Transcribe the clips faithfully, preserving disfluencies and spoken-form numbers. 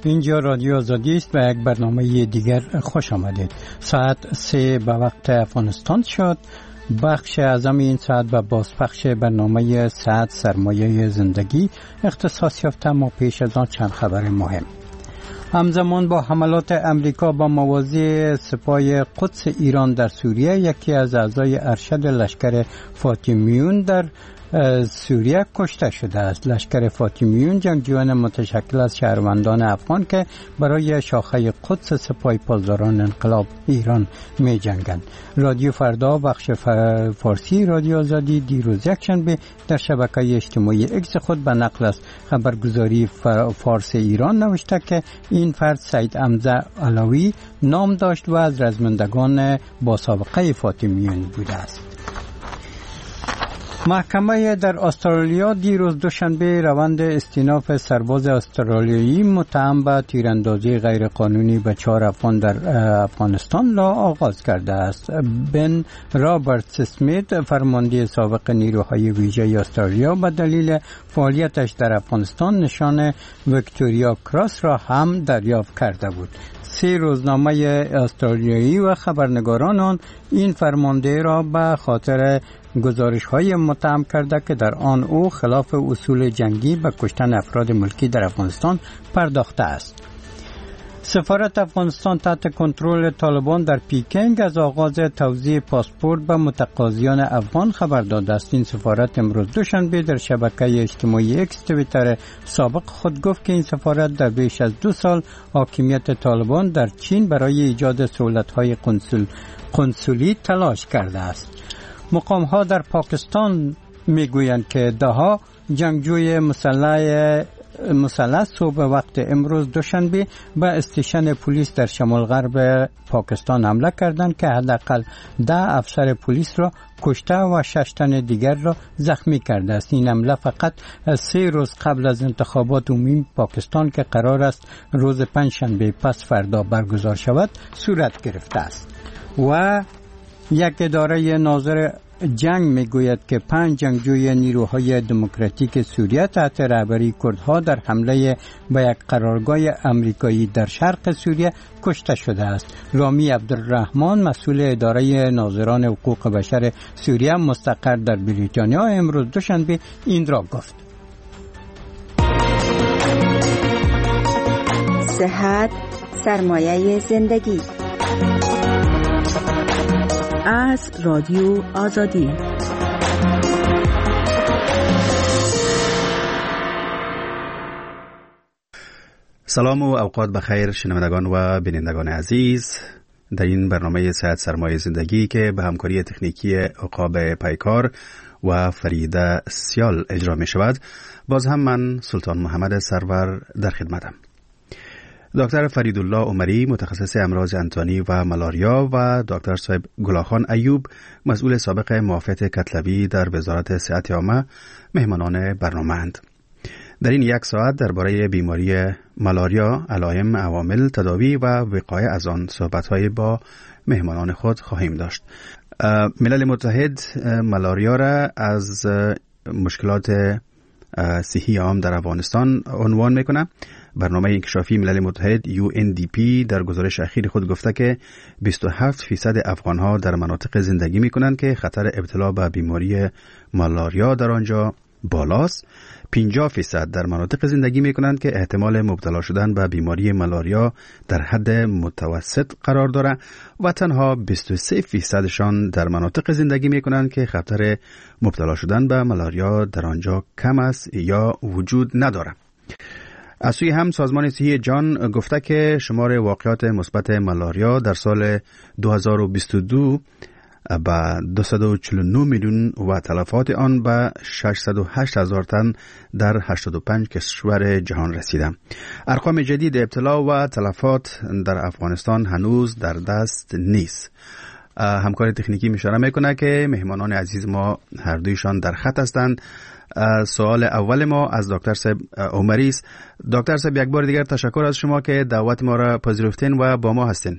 اینجا رادیو آزادی است و یک برنامه دیگر خوش آمدید. ساعت سه به وقت افغانستان شد. بخش اعظم این ساعت و بازپخش برنامه ساعت سرمایه زندگی اختصاص یافته، ما پیش از آن چند خبر مهم. همزمان با حملات امریکا با موازی سپاه قدس ایران در سوریه، یکی از اعضای ارشد لشکر فاطمیون در سوریه کشته شده است. لشکر فاطمیون جنگجویان متشکل از شهروندان افغان که برای شاخه قدس سپاه پاسداران انقلاب ایران می جنگند. رادیو فردا بخش فارسی رادیو آزادی دیروز یکشنبه در شبکه اجتماعی اکس خود به نقل از خبرگزاری فارس ایران نوشته که این فرد سید حمزه علوی نام داشت و از رزمندگان با سابقه فاطمیون بوده است. محکمه در استرالیا دیروز دوشنبه روند استیناف سرباز استرالیایی متهم به تیراندازی غیرقانونی به چهار افغان در افغانستان را آغاز کرده است. بن رابرت اسمیت، فرمانده سابق نیروهای ویژه استرالیا، به دلیل فعالیتش در افغانستان نشان ویکتوریا کراس را هم دریافت کرده بود. سه روزنامه استرالیایی و خبرنگاران آن این فرمانده را به خاطر گزارش‌های متهم کرده که در آن او خلاف اصول جنگی به کشتن افراد ملکی در افغانستان پرداخته است. سفارت افغانستان تحت کنترل طالبان در پیکنگ از آغاز توزیع پاسپورت به متقاضیان افغان خبر داده است. این سفارت امروز دوشنبه در شبکه اجتماعی اکس توییتر سابق خود گفت که این سفارت در بیش از دو سال حاکمیت طالبان در چین برای ایجاد سهولت‌های قنسول قنسولی تلاش کرده است. مقام‌ها در پاکستان میگویند که ده‌ها جنگجوی مسلح مسلح صبح وقت امروز دوشنبه به استیشن پلیس در شمال غرب پاکستان حمله کردند که حداقل ده افسر پلیس را کشته و شش تن دیگر را زخمی کرده است. این حمله فقط سه روز قبل از انتخابات عمومی پاکستان که قرار است روز پنجشنبه پس فردا برگزار شود صورت گرفته است. و یک اداره ناظر جنگ میگوید که پنج جنگجوی نیروهای دموکراتیک سوریه تحت رهبری کردها در حمله به یک قرارگاه امریکایی در شرق سوریه کشته شده است. رامی عبدالرحمن، مسئول اداره ناظران حقوق بشر سوریه مستقر در بریتانیا، امروز دوشنبه این را گفت. صحت سرمایه زندگی از رادیو آزادی. سلام و اوقات بخیر شنوندگان و بینندگان عزیز. در این برنامه صحت سرمایه زندگی که به همکاری تکنیکی عقاب پیکار و فریده سیال اجرا می شود، باز هم من سلطان محمد سرور در خدمتم. دکتر فریدالله عمری، متخصص امراض انتانی و ملاریا، و دکتر صاحب گلاخان ایوب، مسئول سابق معافیت کتلوی در وزارت صحت عامه، مهمانان برنامه‌اند. در این یک ساعت درباره بیماری ملاریا، علائم، عوامل، تداوی و وقایع از آن صحبت‌های با مهمانان خود خواهیم داشت. ملل متحد ملاریا را از مشکلات صحی عام در افغانستان عنوان میکنه. برنامه انکشافی ملل متحد یو ان دی پی در گزارش اخیر خود گفته که بیست و هفت فیصد افغانها در مناطق زندگی میکنند که خطر ابتلا به بیماری ملاریا در آنجا بالاست. پنجاه فیصد در مناطق زندگی میکنند که احتمال مبتلا شدن به بیماری ملاریا در حد متوسط قرار دارد و تنها بیست و سه فیصدشان در مناطق زندگی میکنند که خطر مبتلا شدن به ملاریا در آنجا کم است یا وجود ندارد. از سوی هم سازمان صحی جهان گفته که شمار واقعات مثبت ملاریا در سال دو هزار و بیست و دو به دویست و چهل و نه میلیون و تلفات آن به ششصد و هشت هزار تن در هشتاد و پنج کشور جهان رسیده. ارقام جدید ابتلا و تلفات در افغانستان هنوز در دست نیست. همکار تکنیکی اشاره میکنه که مهمانان عزیز ما هر دویشان در خط هستند. سوال اول ما از دکتر صاحب عمری است. دکتر صاحب، یک بار دیگر تشکر از شما که دعوت ما را پذیرفتین و با ما هستین.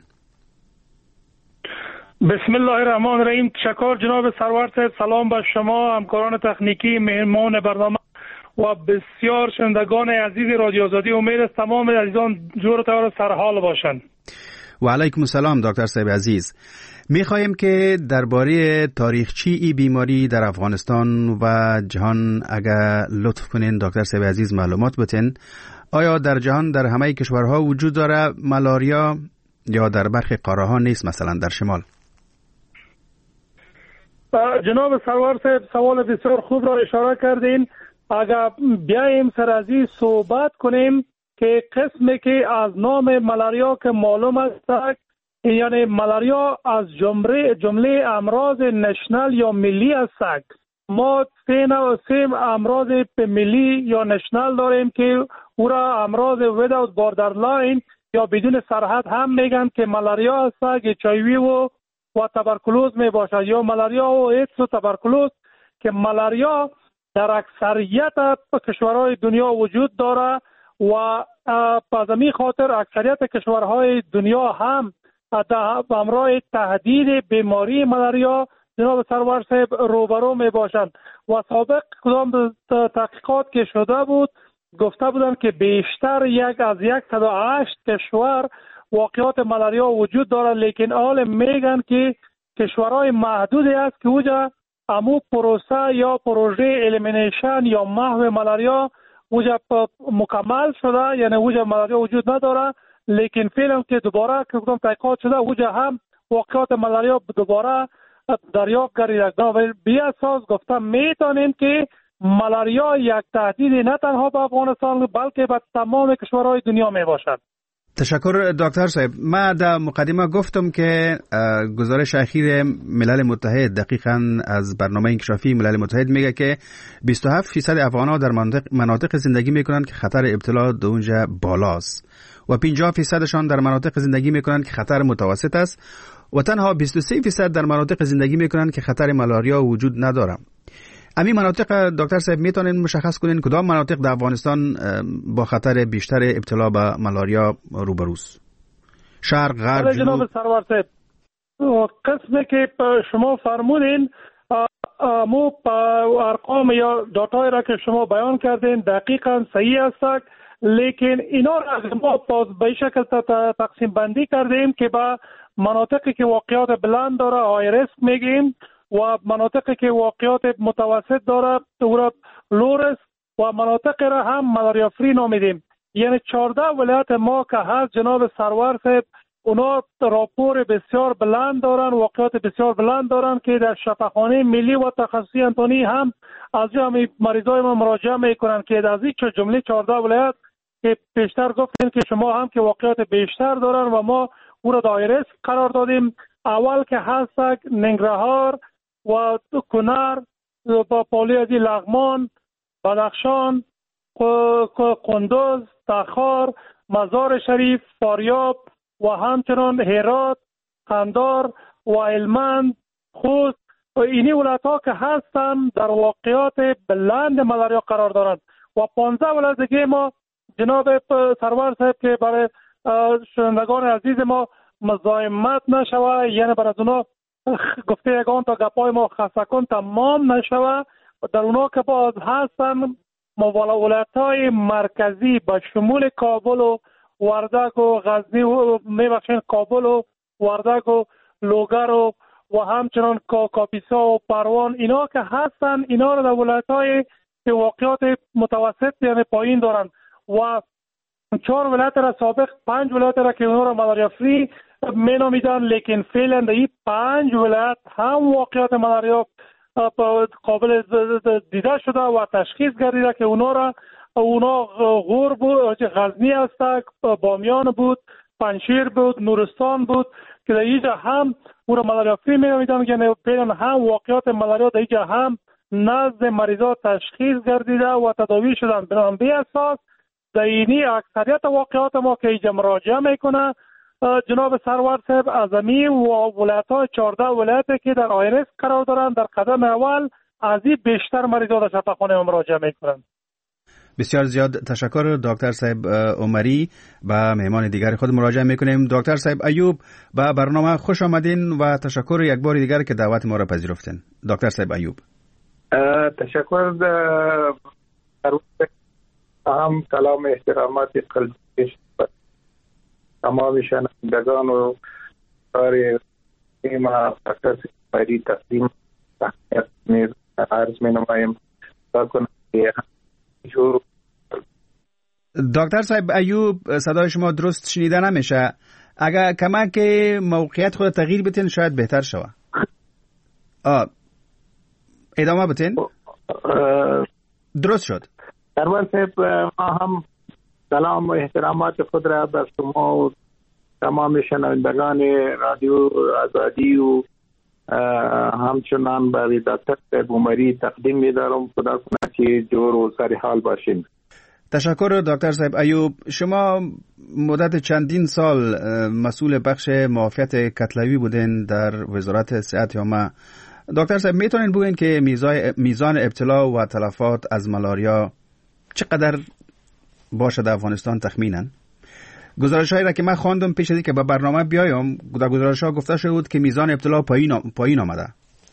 بسم الله الرحمن الرحیم. تشکر جناب سرور صاحب. سلام به شما، همکاران تکنیکی، مهمان برنامه و بسیار شنوندگان عزیز رادیو آزادی. امید است تمام عزیزان جور و طور سرحال باشند. و علیکم السلام دکتر صاحب عزیز. میخواهیم که درباره تاریخچی این بیماری در افغانستان و جهان اگر لطف کنین دکتر صاحب عزیز معلومات بتین. آیا در جهان در همه کشورها وجود داره ملاریا یا در برخی قاره ها نیست، مثلا در شمال؟ جناب سرور صاحب سوال بسیار خوب را اشاره کردین. اگر بیاییم سر از این صحبت کنیم که قسمی که از نام ملاریا که معلوم است، یعنی ملاریا از جمله جمله امراض نشنال یا ملی است. ما سه نوع سه امراض ملی یا نشنال داریم که او را امراض without borderline یا بدون سرحد هم میگن که ملاریا است، اچ آی وی و و تبرکلوز می باشد، یا ملاریا و ایدز و تبرکلوز که ملاریا در اکثریت کشورهای دنیا وجود داره و از همین خاطر اکثریت کشورهای دنیا هم به همراه تهدید بیماری ملاریا جناب سرور صاحب روبرو می باشند. و سابق کدام تحقیقات که شده بود گفته بودند که بیشتر یک از صد و هشت کشور واقعات ملاریا وجود داره، لیکن حال میگن که کشورهای محدودی است که اوجا امو پروسه یا پروژه الیمینیشن یا محو ملاریا اوجا مکمل شده، یعنی اوجا ملاریا وجود نداره، لیکن فعلا که دوباره که کدام تحقیقات شده اوجا هم واقعات ملاریا دوباره دریافت گردیده. ولی بی اساس گفتم میتونیم که ملاریا یک تهدید نه تنها به افغانستان بلکه به تمام کشورهای دنیا می باشد. تشکر دکتر صاحب. ما در مقدمه گفتم که گزارش اخیر ملل متحد دقیقاً از برنامه انکشافی ملل متحد میگه که بیست و هفت درصد افغان‌ها در مناطق, مناطق زندگی میکنند که خطر ابتلا در اونجا بالاست و پنجاه درصدشان در مناطق زندگی میکنند که خطر متوسط است و تنها بیست و سه درصد در مناطق زندگی میکنند که خطر ملاریا وجود نداره. امی مناطق دکتر صاحب میتونین مشخص کنین کدام مناطق در افغانستان با خطر بیشتر ابتلا به ملاریا روبروست؟ شرق، غرب، جنوب؟ جناب سرور صاحب قسمی که شما فرمودین مو ارقام یا داتایی را که شما بیان کردین دقیقاً صحیح است، لیکن اینا را ما به شکل تقسیم بندی کردیم که با مناطقی که واقعیت بلند داره های ریسک میگیم و مناطقی که واقعیت متوسط داره او را لو ریسک و مناطق را هم ملاریا فری نامیدیم. یعنی چهارده ولایت ما که هست جناب سرور صاحب اونا راپور بسیار بلند دارن، واقعیت بسیار بلند دارن که در شفاخانه ملی و تخصصی انتونی هم از همین مریضای ما مراجعه میکنن که از این جمله چهارده ولایت که پیشتر گفتیم که شما هم که واقعیت بیشتر دارن و ما او را دایره قرار دادیم. اول که هست ننگرهار و کنر با پالیازی لغمان، بدخشان، قندوز، تخار، مزار شریف، فاریاب و همچنان هرات، قندار و هلمند، خوست و اینی ولایت‌ها که هستن در واقعیات بلند ملاریا قرار دارند و پانزده ولایت دیگه ما جناب سرور صاحب که برای شنوندگان عزیز ما مزاحمت نشوه، یعنی برای اونا گفته یگان تا گپای ما خسته کن تمام نشوه، در اونا که باز هستن ولایت‌های مرکزی به شمول کابل و وردک و غزنی و میبخشین کابل و وردک و لوگر و و همچنان کاپیسا و پروان اینا که هستن اینا را در ولایت‌های که واقعیت متوسط یعنی پایین دارن و چهار ولایت را سابق پنج ولایت را که اونا را ملاریا فری می نامیدن، لیکن فعلا در این پنج ولایت هم واقعیت ملاریا قابل دیده شده و تشخیص گردیده که اونا را اونا غور بود، غزنی است، بامیان بود، پنشیر بود، نورستان بود که در اینجا هم او را ملاریا فری می نامیدن، یعنی فعلا هم واقعیت ملاریا در اینجا هم نزد مریضا تشخیص گردیده و تداوی شدن. بنابراین به اساس در اینی اکثریت واقعات ما که اینجا مراجعه میکنه جناب سرور صاحب از امی و ولایت‌های چهارده ولایتی که در آیرس قرار دارن در قدم اول از این بیشتر مریضا در شفاخانه مراجعه میکنن. بسیار زیاد تشکر دکتر صاحب عمری. و مهمان دیگر خود مراجعه میکنیم. دکتر صاحب ایوب به برنامه خوش آمدین و تشکر یک بار دیگر که دعوت ما را پذیرفتین. دکتر صاحب ایوب. تشکر هم سلام احترامات قلبی تمام شنوندگان و کار ما اساس بری تقدیم تحقیق نیز عرض می نمایم تا کنم که جور. دکتر صاحب ایوب صدای شما درست شنیده نمیشه. اگر کمک موقعیت خود تغییر بتین شاید بهتر شود. آه ادامه بتین. درست شد. سرور صاحب ما هم سلام و احترامات خود را به شما و تمام شنوندگان رادیو آزادی و همچنان به دکتر صاحب عمری تقدیم می‌دارم. خدا کنه که جور و سر حال باشین. تشکر دکتر صاحب ایوب. شما مدت چندین سال مسئول بخش معافیت کتلوی بودین در وزارت صحت عامه. دکتر صاحب میتونین بگین که میزان ابتلا و تلفات از ملاریا چقدر باشه در افغانستان تخمینا؟ گزارش‌هایی را که من خواندم پیش از اینکه به برنامه بیایم در گزارش‌ها گفته شده بود که میزان ابتلا پایین پایین آمده.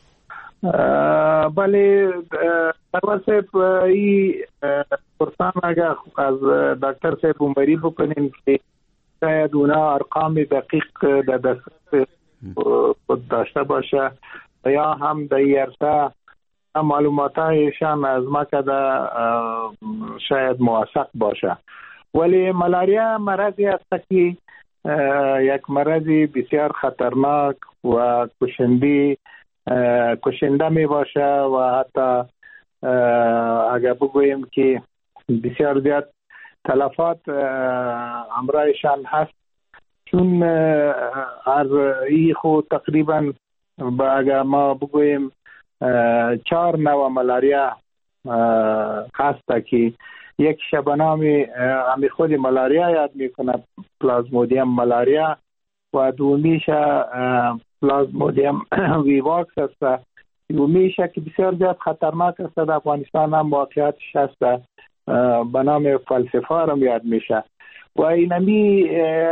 بله سرور صاحب این پرسان اگر از دکتر صاحب عمری بکنیم که شاید اونا ارقام دقیق در دست خود داشته باشه یا هم در این عرصه معلوماتایشان از ما که شاید موثق باشه. ولی ملاریا مرضی است که یک مرضی بسیار خطرناک و کشنده کشنده می باشه و حتی اگر بگوییم که بسیار زیاد تلفات همراهشان هست، چون از این خود تقریبا با اگر ما بگوییم چهار نوع ملاریا هست که یک شبنامی همی خود ملاریا یاد میکنه، پلازمودیم ملاریا، و دومیش پلازمودیم ویواکس است. دومیش که بسیار زیاد خطرناک است، در افغانستان هم واقعیتش هست، به نام فلسفارم یاد میشه. و اینمی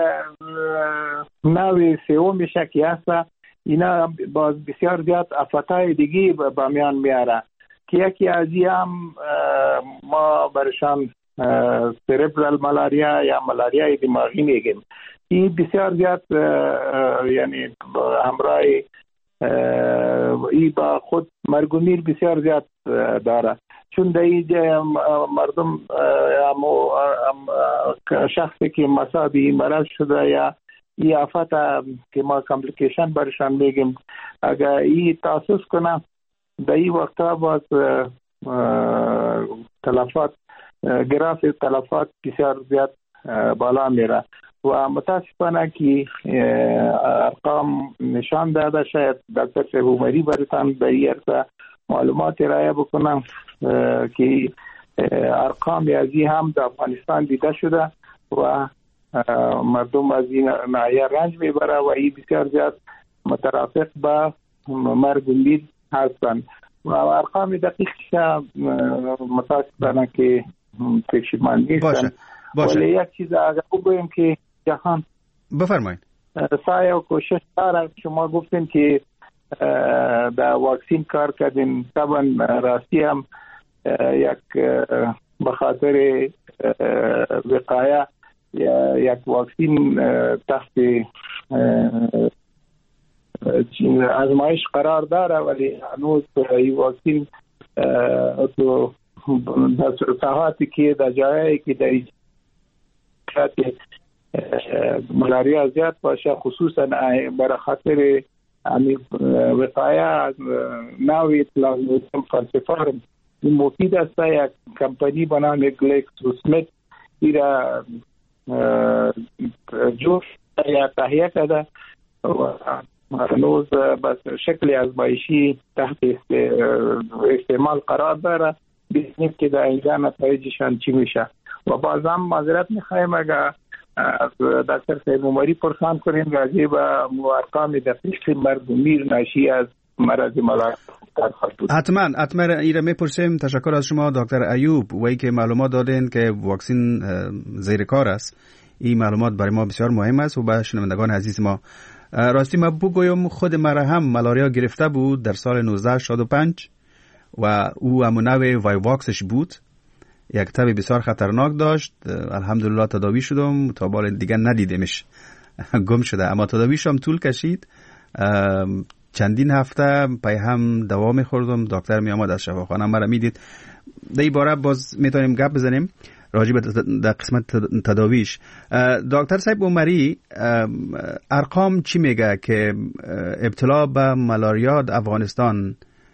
نوع سیوم میشه که هست، اینا باز بسیار زیاد آفتهای دیگی به میان میاره که یکی از این هم ما برشان سربرال ملاریا یا ملاریای دماغی میگیم. این بسیار زیاد یعنی همراه ای با خود مرگ و میر بسیار زیاد داره، چون در اینجا مردم شخصی که مصاب این مرض شده یا این آفت که ما کامپلیکیشن برشان میگیم، اگر این تاسیس کنه در این وقتا باز تلفات گراف تلفات بسیار زیاد بالا میره و متاسفانه که ارقام نشان داده. شاید دکتر صاحب عمری برتان در این عرصه معلومات ارائه بکنم که ارقام ازی هم در افغانستان دیده شده و مردم از این ناحیه رنج میبره و این بسیار زیاد مترافق با مرگ و میر هستند و ارقام دقیقش متاسفانه که پشیمان نیستن. ولی یک چیز اگر بگویم که جهان بفرمایید سعی و کوشش داره. شما گفتین که در واکسین کار کردین، طبعا راستی هم یک بخاطر وقایه یک واکسین تحت آزمایش قرار داره، ولی هنوز این واکسین تو ساحاتی که در جایی که در ملاریا زیاد باشه، خصوصا برای خاطر وقایه از نوع پلازمودیم فالسیفارم مفید است. یک کمپانی به نام گلیکسو سمیت ایرا جوش یا تهیه کرده و هنوز بس شکل آزمایشی تحت استعمال قرار داره، ببینیم که در اینجا نتایجشان چی میشه. و باز هم معذرت میخوایم اگر از دکتر صاحب عمری پرسان کنیم راجع به ارقام دقیق مرگ و میر ناشی از مرض ملاریا. حتما حتما ایره میپرسیم. تشکر از شما دکتر ایوب و ای که معلومات دادین که واکسین زیر کار است. این معلومات برای ما بسیار مهم است و به شنوندگان عزیز ما. راستی ما بگویم خود مرا هم ملاریا گرفته بود در سال نوزده شصت و پنج و او همون نوع وایواکسش بود یک تب بسیار خطرناک داشت. الحمدلله تداوی شدم، تا بار دیگه ندیدمش، گم شده. اما تداویش هم طول کشید، چندین هفته پای هم دوا می‌خوردم. دکتر می آمد از شفاخانه مرا میدید. در این باره باز میتونیم گپ بزنیم راجع به در قسمت تداویش. دکتر صاحب عمری، ارقام چی میگه که ابتلا به مالاریا در افغانستان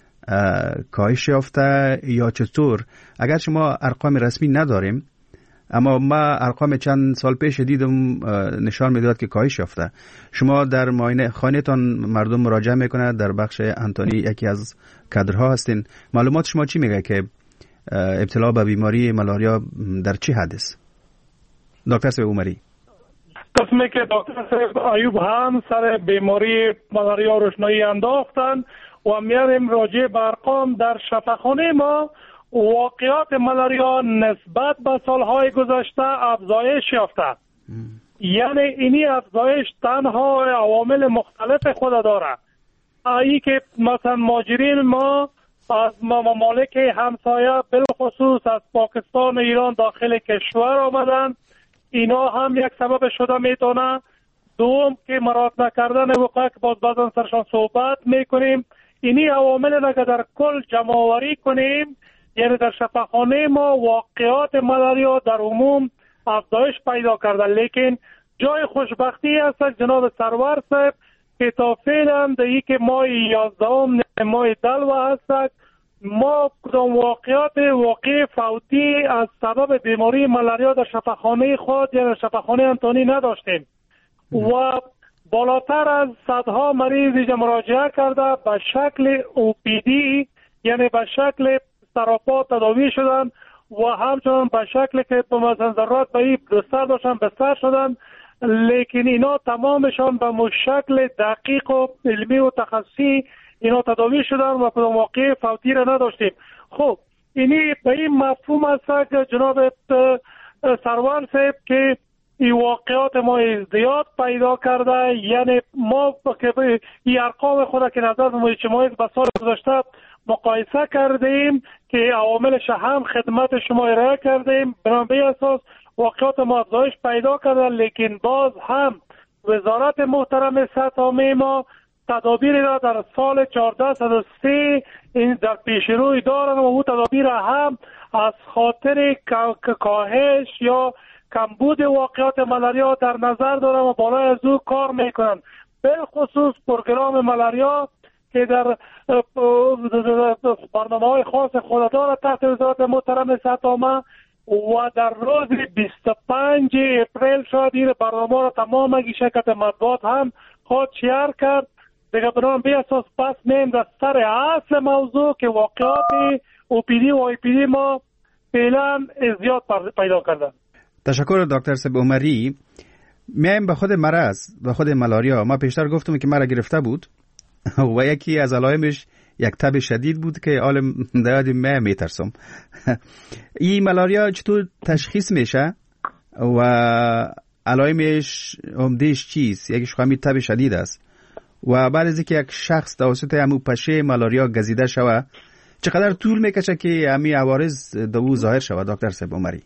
کاهش یافته یا چطور؟ اگر شما ارقام رسمی نداریم، اما ما ارقام چند سال پیش دیدم نشان میداد که کاهش یافته. شما در معاینه خانه‌تان مردم مراجعه میکنه، در بخش انتونی یکی از کادرها هستین. معلومات شما چی میگه که ابتلا به بیماری مالاریا در چه حد است؟ دکتر صاحب عمری. قسمی که دکتر صاحب ایوب هم سر بیماری مالاریا روشنایی انداختن و میاریم راجع به ارقام. در شفاخانه ما واقعات مالاریا نسبت به سالهای گذشته افزایش یافته. یعنی اینی افزایش تنها عوامل مختلف خود داره. ای که مثلا مهاجرین ما از ممالک همسایه بالخصوص از پاکستان و ایران داخل کشور آمدن، اینا هم یک سبب شده میتونه. دوم که مراعات نکردن وقایع که باز بعضا سرشان صحبت میکنیم، اینی عوامل را که در کل جمع‌آوری کنیم، یعنی در شفاخانه ما واقعات مالاریا در عموم افزایش پیدا کرده. لیکن جای خوشبختی است جناب سرور صاحب که تا فعلا در یک که ماه یازدهم ماه دلو هست، ما کدام واقعات واقع فوتی از سبب بیماری مالاریا در شفاخانه خود یا در شفاخانه انتونی نداشتیم و بالاتر از صدها مریض اینجا مراجعه کرده به شکل او پی دی، یعنی به شکل سراپا تداوی شدن و همچنان به شکل که مثلا ضرورت به این بستر داشتن بستر شدن. لیکن اینا تمامشان به شکل دقیق و علمی و تخصصی اینا تداوی شدن و کدام واقع فوتی را نداشتیم. خب اینی به این مفهوم است که جناب سرور صاحب که این واقعات ما ازدیاد پیدا کرده، یعنی ما که این ارقام خود که نظر ما اجتماعی به سال گذشته مقایسه کردیم که عواملش هم خدمت شما ارائه کردیم، بنابراین اساس واقعات ما افزایش پیدا کرده. لیکن باز هم وزارت محترم صحت عامه ما تدابیر را در سال چهارده صد و سه این در پیش روی دارن و او تدابیر هم از خاطر کاهش یا کمبود واقعات مالاریا در نظر دارن و بالای از او کار میکنن. بالخصوص پروگرام مالاریا که در برنامه‌های خاص خود دارد تحت وزارت محترم صحت عامه و در روز بیست و پنج اپریل شاید این برنامه را تمام اگه شرکت مطبوعات هم خود شیر کرد. دیگه برنامه بی اساس پس میم در سر اصل موضوع که واقعات او پی دی و آی پی دی ما فعلا زیاد پیدا کردن. تشکر دکتر صاحب عمری. میایم به خود مرض، به خود مالاریا. ما پیشتر گفتم که مرا گرفته بود و یکی از علائمش یک تب شدید بود که عالم دایاد می میترسم. این مالاریا چطور تشخیص میشه و علائمش عمدهش چیست؟ یکیش خواهی تب شدید است و بعد از اینکه یک شخص توسط همون پشه مالاریا گزیده شوه چقدر طول میکشه که همین عوارض دو ظاهر شوه دکتر صاحب عمری؟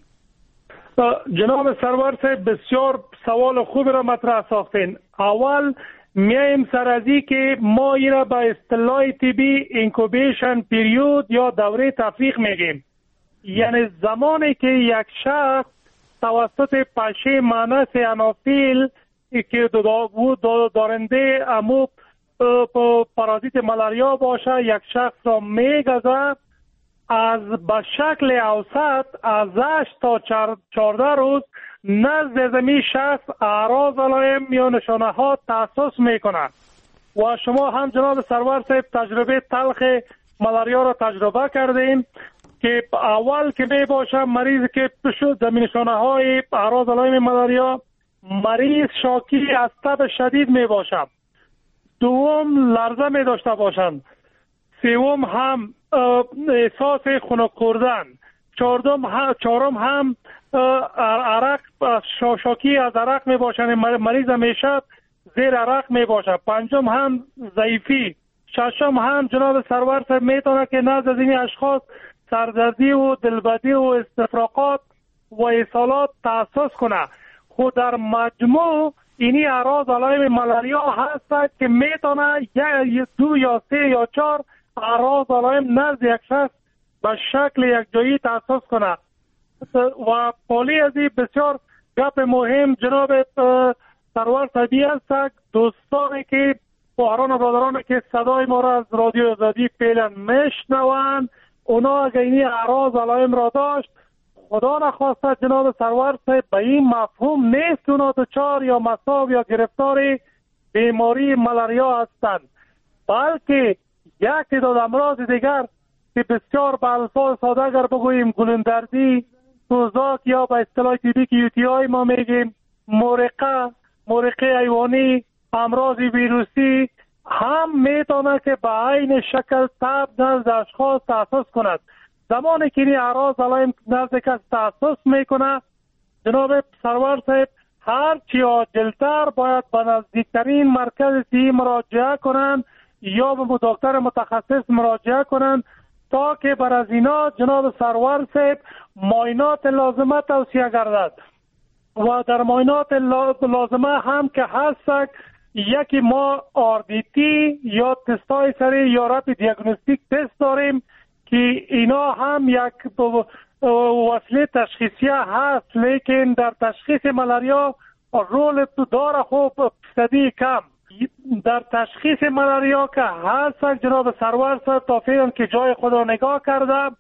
جناب سرور صاحب بسیار سوال خوبی را مطرح ساختین. اول میایم سر از این که ما این را به اصطلاح طبی اینکوبیشن پیریود یا دوره تفریق میگیم. یعنی زمانی که یک شخص توسط پشه مانس انافیل که دارنده امو پارازیت مالاریا باشه یک شخص را میگذه، از به شکل اوسط از هشت تا چهارده روز نزد زمین شخص اعراض علائم یا نشانه ها تحسس میکنه و شما هم جناب سرور صاحب تجربه تلخ مالاریا را تجربه کردیم که اول که می باشه مریض که زمین نشانه های اعراض علائم مالاریا مریض شاکی از تب شدید می باشه، دوم لرزه می داشته باشند، سوم هم احساس خنک کردن، چهارم هم چهارم هم عرق شاکی از عرق می باشند، مریض همیشه زیر عرق می باشه، پنجم هم ضعیفی، ششم هم جناب سرور صاحب میتونه که نزد از این اشخاص سردردی و دلبدی و استفراغات و اصالات تأسیس کنه. خود در مجموع اینی اعراض علائم ملاریا هست که میتونه یک دو یا سه یا چهار اعراض علائم نزد یک شخص به شکل یک جایی تأسیس کنه. و پالی ازی بسیار گپ مهم جناب سرور صاحبی هست. دوستانی که خواهران و برادران که صدای ما را از رادیو آزادی فعلا میشنوند، اونا اگر این اعراض علائم را داشت، خدا نخواسته جناب سرور صاحب به این مفهوم نیست اونا دچار یا مصاب یا گرفتار بیماری ملاریا هستند، بلکه یک تعداد امراض دیگر که بسیار به الفاظ ساده اگر بگوییم گلندردی، سوزاک یا به اصطلاح طبی که یو تی آی ما میگیم، مرقه، مرقه حیوانی، امراض ویروسی هم میتونه که به عین شکل تب نزد اشخاص تأسیس کند. زمانی که این اعراض علائم نزد کس تأسیس میکنه، جناب سرور صاحب هر چی عاجلتر باید به نزدیکترین مرکز صحی مراجعه کنند یا به دکتر متخصص مراجعه کنند تا که بر از اینا جناب سرور صاحب معاینات لازمه توصیه گردد. و در معاینات لازمه هم که هست، یکی ما آر دی تی یا تستای سری یا رپید دیاگنوستیک تست داریم که اینا هم یک وسیله تشخیصیه هست، لیکن در تشخیص ملاریا رول تو داره خوب صدی کم. در تشخیص ملاریا که هست جناب سرور صاحب تا فعلا که جای خود را نگاه کرده،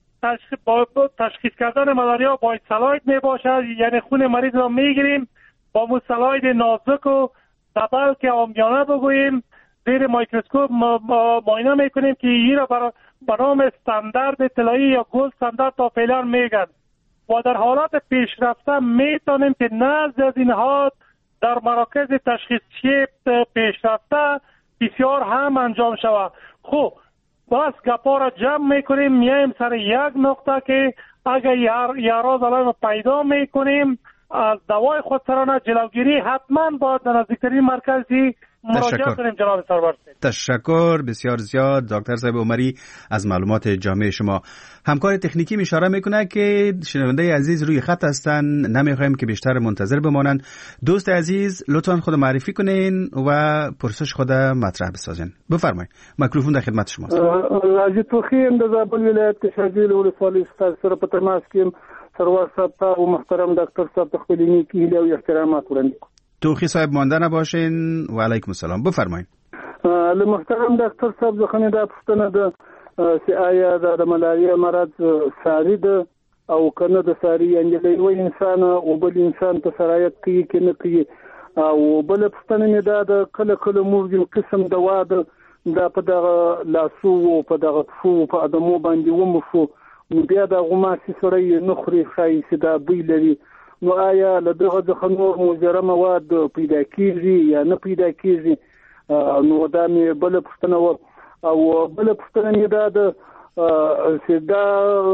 تشخیص کردن ملاریا با سلاید می باشد، یعنی خون مریض را میگیریم با مو سلاید نازک و دبل که عامیانه بگوییم زیر میکروسکوپ معاینه میکنیم که این را به نام استاندارد طلایی یا گلد استاندارد تا فعلا میگن. و در حالات پیشرفته میتونیم که نزد از اینها در مراکز تشخیصی پیشرفته بسیار هم انجام شود. خب بس گپا را جمع میکنیم، میایم سر یک نقطه که اگر اعراض علائم پیدا میکنیم از دوای خودسرانه جلوگیری حتما باید در نزدیکترین مرکزی مراجعه کنیم. جناب سرور تشکر بسیار زیاد دکتر صاحب عمری از معلومات جامع شما. همکار تکنیکی اشاره میکنه که شنونده عزیز روی خط هستن، نمیخوایم که بیشتر منتظر بمانن. دوست عزیز لطفا خود معرفی کنین و پرسش خود مطرح بسازین. بفرمایید، میکروفون در خدمت شماست. راجی توخیم در زابل ولایت شاجیل ولسوالی استاد سره په تماس کې سرور صاحب او محترم دکتر صاحب تخلیمی کی له احترامات وړاندې. توخی صاحب مانده نباشین. و علیکم السلام، بفرمایید. له محترم دکتر صاحب ځخنه د پښتنه د سی آیا د ملاریا مرض ساری ده او کنه د ساری یعنی له یو انسان او بل انسان ته سرایت کوي کې نه کوي او بل پښتنه نه د کله کله موږ قسم دوا ده د په دغه لاسو او په دغه فو په ادمو باندې ومفو بیا د غماسي سره نه خوري خای سدا بي لري. نو آیا له دغه ځخه نور مضر مواد پیدا کیږي یا نه پیدا کیږي؟ نو دا مې بل پښتنه او بل پښتنه نه دا د سدا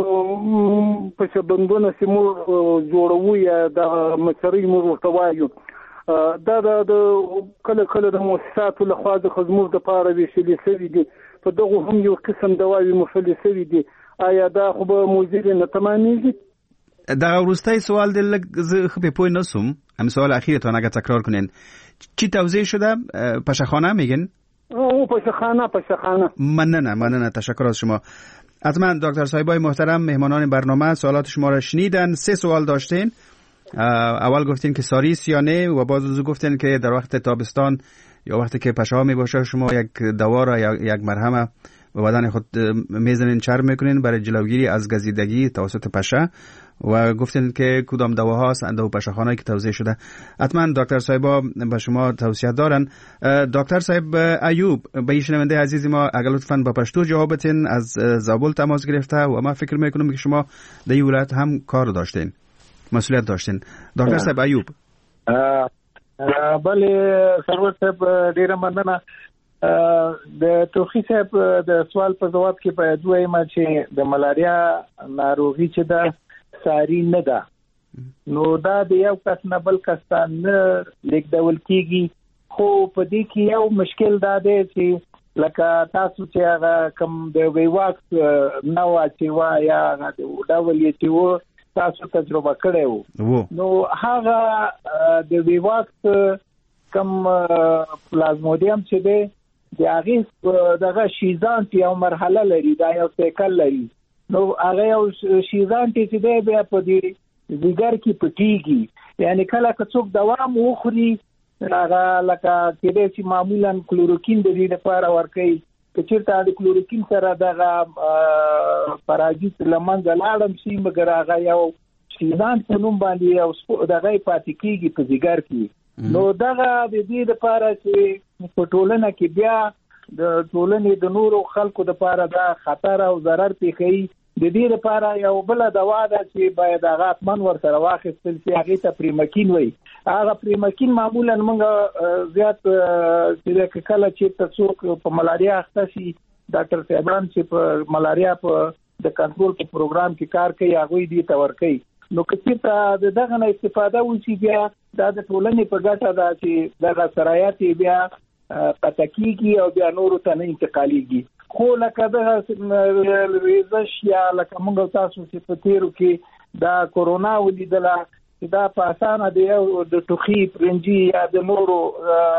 په شبندونه سیمو جوړو یا د مچري مو ورته وایو. دا د کله کله د مؤسساتو له خوا د خدمت لپاره ویشلې سوي دي، په دغه هم یو قسم دواوی مفلې سوي دي. آیا دا خو به موزیل نه تمامیږي؟ دا وروستی سوال دی لږ زه ښه پې پوه نه سوم. هم سوال اخیرتان اگه تکرار کنین چی توضیح شده؟ پشخانه میگن؟ او پشخانه پشخانه. مننه مننه تشکر از شما. حتما دکتر صاحبای محترم مهمانان برنامه سوالات شما را شنیدن. سه سوال داشتین. اول گفتین که ساریس یا نه و بعد از گفتین که در وقت تابستان یا وقتی که پشه ها می باشه شما یک دوا را یا یک مرهم به بدن خود میزنین چرب میکنین برای جلوگیری از گزیدگی توسط پشه و گفتین که کدام دواها هست اندو پشه خانه‌ای که توضیح شده. حتما دکتر صاحبا به شما توصیه دارن. دکتر صاحب ایوب به شنونده عزیز ما اگر لطفاً با پشتو جوابتین از زابل تماس گرفته و ما فکر میکنم که شما در این ولایت هم کار داشتین، مسئولیت داشتین. دکتر صاحب ایوب. بله سرور صاحب ډیره مننه. د توخی صاحب د سوال په جواب کې باید وایم چې د ملاریا ناروغي چې ده ساری نه ده، نو دا د یو کس نه بل کس ته نه لیږدول کېږي. خو په دې کې یو مشکل دا دی چې لکه تاسو چې هغه کوم د ویواکس نو چې وا یا ډبل ایچ او تاسو تجربه کړې وو نو هغه د ویواکس کوم پلازمودیم چې دی د هغه دغه شیزانټ یو مرحله لري دا یو سیکل لري نو هغه یو شیزانټ چې دی بیا په دې ځګر کې پټیږي یعنی کله که څوک دوام وخوري هغه لکه کېدای شي معمولا کلوروکین د دې لپاره ورکوي که چېرته د کلوروکین سره دغه پراجیت لمنځه لاړم شي مګر هغه یو شیزانټ په نوم باندې یو دغه پاتې کېږي په ځګر کې نو دغه د دې لپاره چې په ټولنه کې بیا د ټولنې د نورو خلکو لپاره دا خطر او ضرر پیښي د دې لپاره یو بل دوا ده چې باید هغه اتمن ورسره واخیستل شي هغه ته پریمکین وي هغه پریمکین معمولا موږ زیات چې کله چې تاسو په ملاریا اخته شي ډاکټر صاحبان چې په ملاریا په د کنټرول په پروګرام کې کار کوي هغه دې تور کوي نو کله چې دغه نه استفاده وشي بیا د ټولنې په ګټه ده چې دغه سرایت بیا پاتکیږي او بیا نورو ته نه انتقالېږي خو لکه دغه ریزش یا لکه موږ تاسو چې په تیرو کې دا کورونا ولیدله چې دا په اسانه دی د ټوخي پرنجي یا د نورو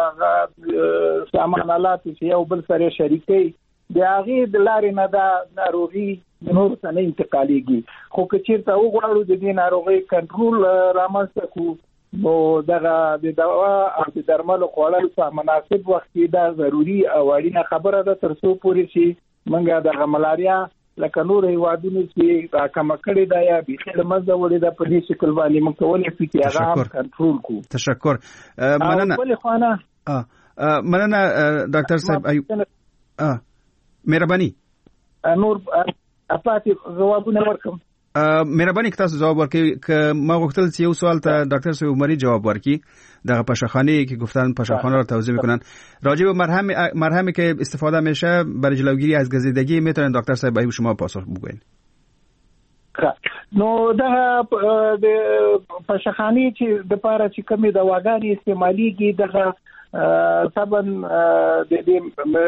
سامان آلات چې یو بل سره شریکي د هغه د لارې نه دا ناروغي د نورو ته نه انتقالېږي خو که چېرته وغواړو د دې ناروغي کنټرول رامنځته کړو نو دغه د دوا او د درملو خوړل په مناسب وخت کې دا ضروری او اړینه خبره ده تر څو پورې چې موږ د ملاریا لکه نور هیوادونو چې راکمه کړې ده یا بيخي لمزه وړې ده په دې شکل باندې موږ کولای شو چې هغه کنټرول کړو. تشکر. مننه. اه مننه ډاکټر صاحب ایوب. اه مهرباني. نور اپاتې جوابونه ورکوم. مهرباني تاسو جواب ورکړئ که ما غوښتل چې یو سوال ته ډاکټر صاحب عمری جواب ورکړي در پاشاخانه که گفتن پاشاخانه رو توضیح میکنن راجع به مرهم مرهمی که استفاده میشه برای جلوگیری از گزیدگی میتونن دکتر صاحب ایوب شما پاسخ بگوین. نو دا د پاشاخانه چې د پاره چې کمی دواګانې استعماليږي دغه سبن د دې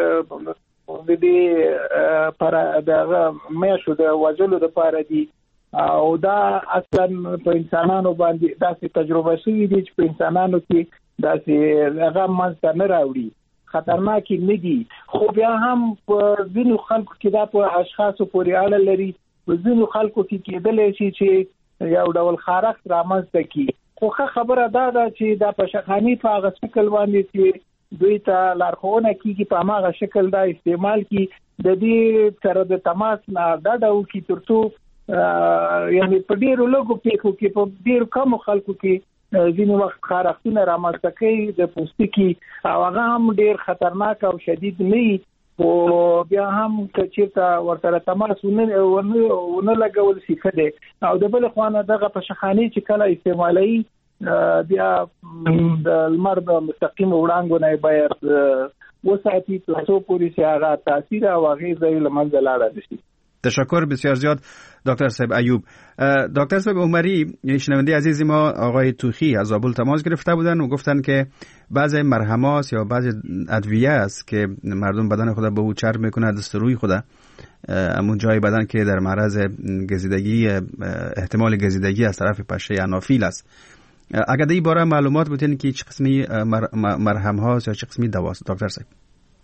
د دې پر دغه مېشو د وجلو د پاره دي او دا اصلا په انسانانو باندې داسې تجربه شوې دي چې په انسانانو کې داسې هغه منځ نه راوړي خطرناک نه دي خو بیا هم په ځینو خلکو کې دا په اشخاصو پورې اړه لري په ځینو خلکو کې کېدلی شي چې یو ډول خارښت رامنځته کړي خو خبره دا ده چې دا په شخصي په هغه شکل باندې چې دوی ته لارښوونه کیږي په هغه شکل دا استعمال کی د دې سره د تماس نه دا ډول کی ترڅو یعنی په ډیرو لږو پیښو کې په ډیرو کم خلکو کې ځینې وخت خارښتونه رامنځته کوي د پوستکي او هغه هم ډیر خطرناک او شدید نه او بیا هم چې ورته تماس ونه ونه لګول شي کده او د بل خوانه دغه په شخاني چې کله استعمالي بیا د المرد مستقیم وړاندې نه باید وساتي تاسو پوری سي هغه تاثیر او هغه ځای لمنځه لاړ شي. تشکر بسیار زیاد دکتر صاحب ایوب. دکتر صاحب عمری شنونده عزیز ما آقای توخی از زابل تماس گرفته بودن و گفتن که بعضی مرهمات یا بعضی ادویه است که مردم بدن خود به او چرب میکنه دست روی خود همون جای بدن که در معرض گزیدگی احتمال گزیدگی از طرف پشه انافیل است. اگر در این باره معلومات بودین که چه قسمی مرهم هاست یا چه قسمی دواست دکتر صاحب؟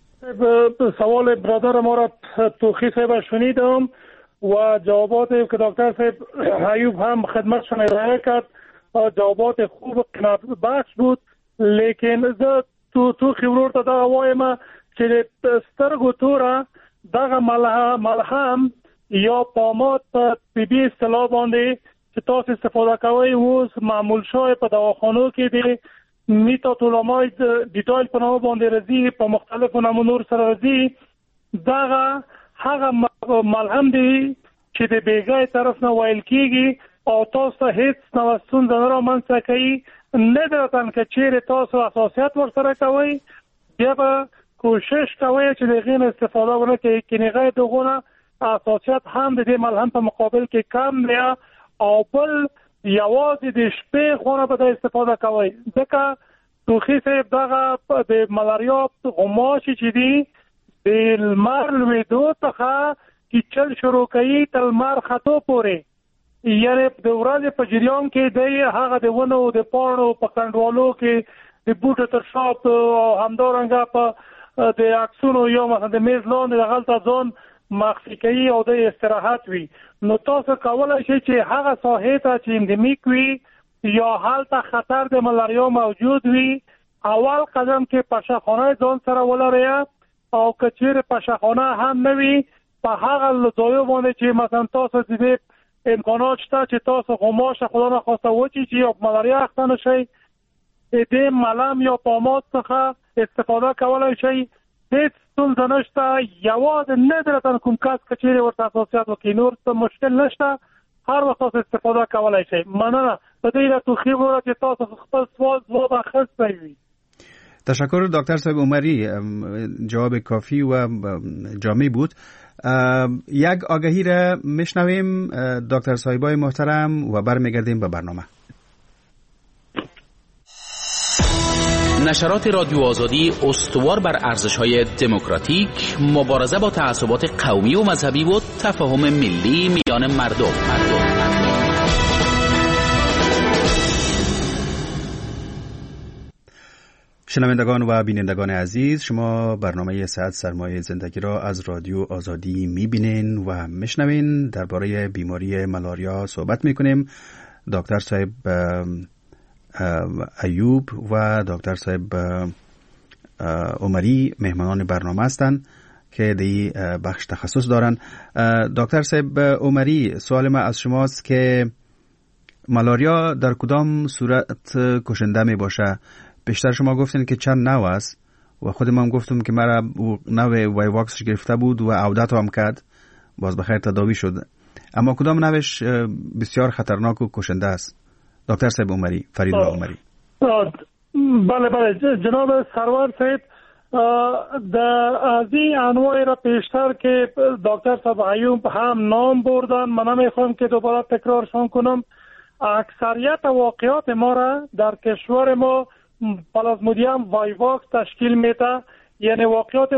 سوال برادر ما را توخی صاحب شنیدم و جوابات که دکتر صاحب ایوب هم خدمتشون ارائه کرد جوابات خوب قناعت بخش بود لیکن زه تو توخی ورور ته دا وایم چې سترګو توره دغه ملهم یا پاماد په طبي اصطلاح باندې چې تاسو استفاده کوئ اوس معمول شوی په دواخانو کې دی میتاتولاماید دیتایل په نامه باندې راځي په مختلفو نمونو سره راځي دغه هغه ملهم دی چې د بیګای طرف نه ویل کیږي او تاسو هیڅ نو ستونزه نه رامنځته کوي نه درته که چیرې تاسو اساسیت ورسره کوئ بیا به کوشش کوئ چې د غین استفاده ونه کوي کینغه دغونه اساسیت هم د دې ملهم په مقابل کې کم دی او بل یوازې د شپې خونه به د استفاده کوي ځکه توخی صاحب دغه د ملاریا غماشي چې دی د لمر لوېدو څخه چې چل شروع کوي تر لمر ختو پورې، یعنې د ورځې په جریان کې دی هغه د ونو د پاڼو په کنډوالو کې د بوټو تر شا او همدارنګه په د عکسونو یا مثلا د میز لاندې دغلته ځان مخفي کوي او د استراحت وي. نو تاسو کولی شئ چې هغه ساحې ته چې اندمیک وي یا هلته خطر د ملاریا موجود وي، اول قدم کې پشخانه ځان سره ولرئ، او که چیرې پشخانه هم نه وي په هغه ځایو باندې چې مثلا تاسو د دې امکانات شته چې تاسو غماشه خدا نخواسته وچیچئ یا ملاریا اخته نشئ، د دې ملم یا پاماد څخه استفاده کولی شئ. هیڅ ستونزه نشته، یوازې ندرتاً کوم کس که چیرې ورته حساسیت وکړي نور څه مشکل نشته، هر وخت تاسو استفاده کولی شئ. مننه. په دې را توخی وره چې تاسو خپل سوال ځواب اخیستی وي. تشکر دکتر صاحب عمری، جواب کافی و جامع بود. یک آگهی را میشنویم دکتر صاحبای محترم و برمیگردیم به برنامه. نشرات رادیو آزادی استوار بر ارزش‌های دموکراتیک، مبارزه با تعصبات قومی و مذهبی و تفاهم ملی میان مردم. مردم. شنوندگان و بینندگان عزیز، شما برنامه صحت سرمایه زندگی را از رادیو آزادی میبینین و میشنوین. درباره بیماری ملاریا صحبت میکنیم. دکتر صاحب ایوب و دکتر صاحب عمری مهمانان برنامه هستند که دی بخش تخصص دارن. دکتر صاحب عمری، سوال ما از شماست که ملاریا در کدام صورت کشنده می باشه؟ بیشتر شما گفتین که چند نوع است و خود من گفتم که مرا نوع وایواکس گرفته بود و عودت هم کرد، باز بخیر تداوی شد، اما کدام نوعش بسیار خطرناک و کشنده است؟ دکتر صاحب عمری، فرید عمری. بله بله جناب سرور صاحب، از این انواع را پیشتر که دکتر صاحب ایوب هم نام بردن، من نمیخوام که دوباره تکرارشان کنم. اکثریت واقعات ما را در کشور ما پلازمودیم وایواکس تشکیل میده، یعنی واقعات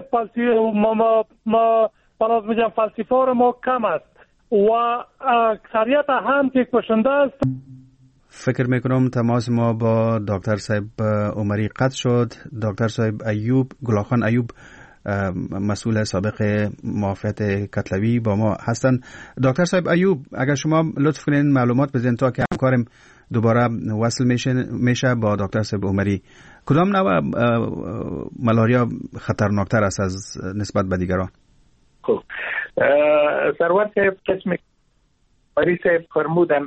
پلازمودیم فالسیفار ما کم است و اکثریت هم که کشنده است. فکر میکنم تماس ما با دکتر صاحب عمری قطع شد. دکتر صاحب ایوب، گلاخان ایوب، مسئول سابق معافیت کتلوی با ما هستند. دکتر صاحب ایوب، اگر شما لطف کنین معلومات بزنید تا که همکارم دوباره وصل میشه میشه با دکتر صاحب عمری. کدام نوع ملاریا خطرناکتر است از نسبت به دیگران؟ خب سرور صاحب قسم عمری صاحب فرمودن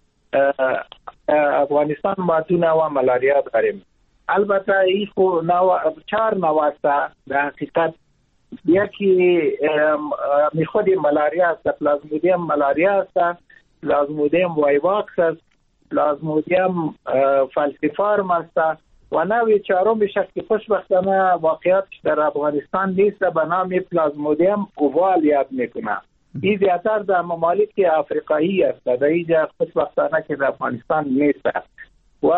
افغانستان ما دو نوع ملاریا داریم. البته این خو نوع چهار نوع است در حقیقت. یکی می خود ملاریا است، پلازمودیم ملاریا است، پلازمودیم وایواکس است، پلازمودیم فالسیفارم است و نوع چهارم که خوشبختانه واقعیتش در افغانستان نیست به نام پلازمودیم اووال یاد میکنه. این زیادتر در ممالک افریقایی است، در اینجا خوشبختانه که در افغانستان نیست و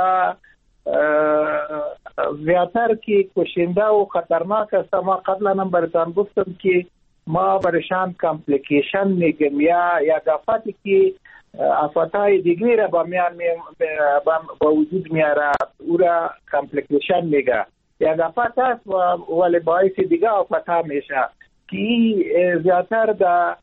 زیادتر که کشنده و خطرناک است. ما قبلا هم براتون گفتم که ما برشان کامپلیکیشن میگم یا یا گفتی که آفاتهای دیگری را با میان با وجود میاره، او را کامپلیکیشن میگه. یا گفت است ولی باعث دیگه آفاتها میشه که زیادتر در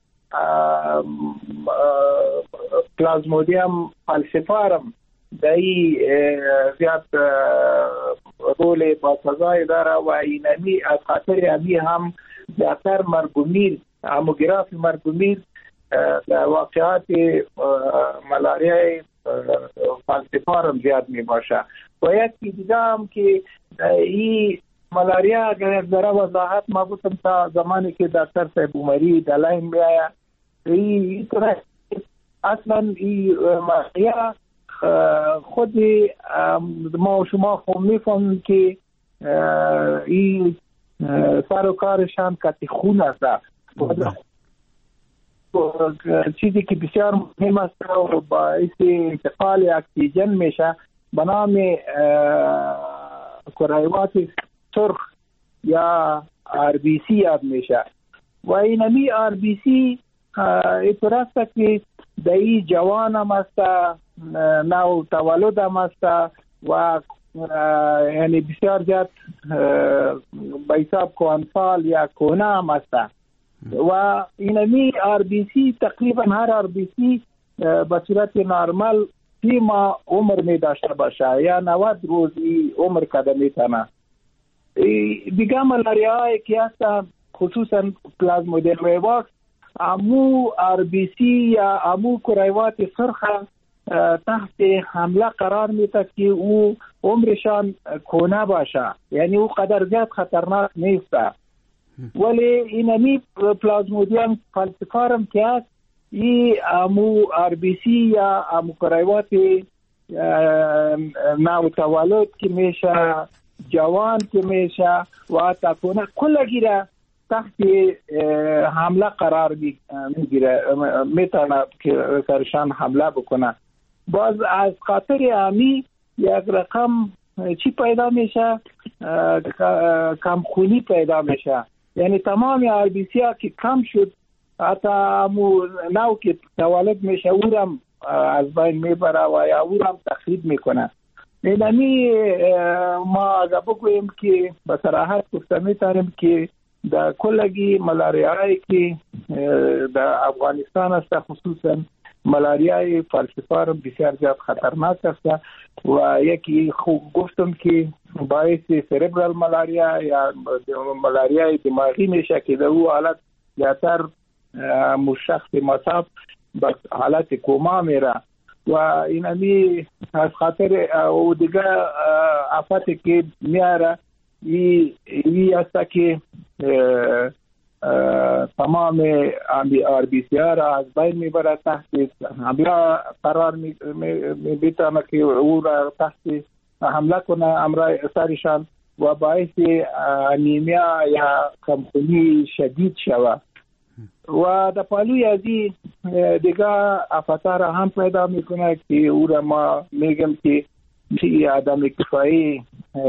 پلازمودیم فالسیفارم دایی زیاد رول باسازای داره و اینمی از خاطر امی هم زیادتر مرگومیر هموگراف مرگومیر واقعات ملاریای فالسیفارم زیاد می باشه. و یکی دیگه هم که این ملاریا اگر ذره وضاحت ما گفتم تا زمانی که دکتر صاحب عمری دلاین می آیا این اصلا این ملاریا خود ما و شما خوب میفهمیم که این سر و کارشان کتی خون است. چیزی که بسیار مهم است و باعث انتقال اکسیژن میشه به نام کرایوات سرخ یا آر بی سی یاد میشه و اینمی آر بی سی اینطور است که دایی جوان هم است، نو تولد هم است و یعنی بسیار زیاد به حساب کوانفال یا کونه هم است و اینمی آر بی سی تقریبا هر آر بی سی به صورت نرمال سی ماه عمر می داشته باشه یا نود روزی عمر کده میتونه. دیگه ملاریا هایی که هست خصوصا پلازمودیم ویواکس امو آر بی سی یا امو کرایوات سرخ تحت حمله قرار میده که او عمرشان کونه باشه، یعنی او قدر زیاد خطرناک نیست. ولی اینمی پلازمودیم فالسیفارم که هست ای امو آر بی سی یا امو کرایوات نو تولد که میشه، جوان که میشه و تکونه کلگیره تحت حمله قرار میگیره، میتونه که سرشان حمله بکنه. باز از خاطر امی یک رقم چی پیدا میشه؟ کمخونی پیدا میشه، یعنی تمام آر بی سی ها که کم شد حتی امو نو که تولد میشه او رم از بین میبره و یا او رم تخریب میکنه. اینمی ما اگه بگویم که به صراحت گفته میتونیم که در کلگی ملاریایی که در افغانستان است، خصوصا ملاریای فالسیفارم بسیار زیاد خطرناک است و یکی خوب گفتم که باعث سربرال ملاریا یا ملاریای دماغی میشه که در او حالت زیادتر شخص مصاب به حالت کوما میره و اینمی از خاطر او دیگه آفتی که میاره ای ای است که تمام آر بی سی ها را از بین میبره، تحت حمله قرار میبیتانه که او را تحت حمله کنه امرای سرشان و باعث انیمیا یا کمخونی شدید شود و در پالوی ازی دیگه آفتا را هم پیدا میکنه که او را ما میگم که چی آدم کفایی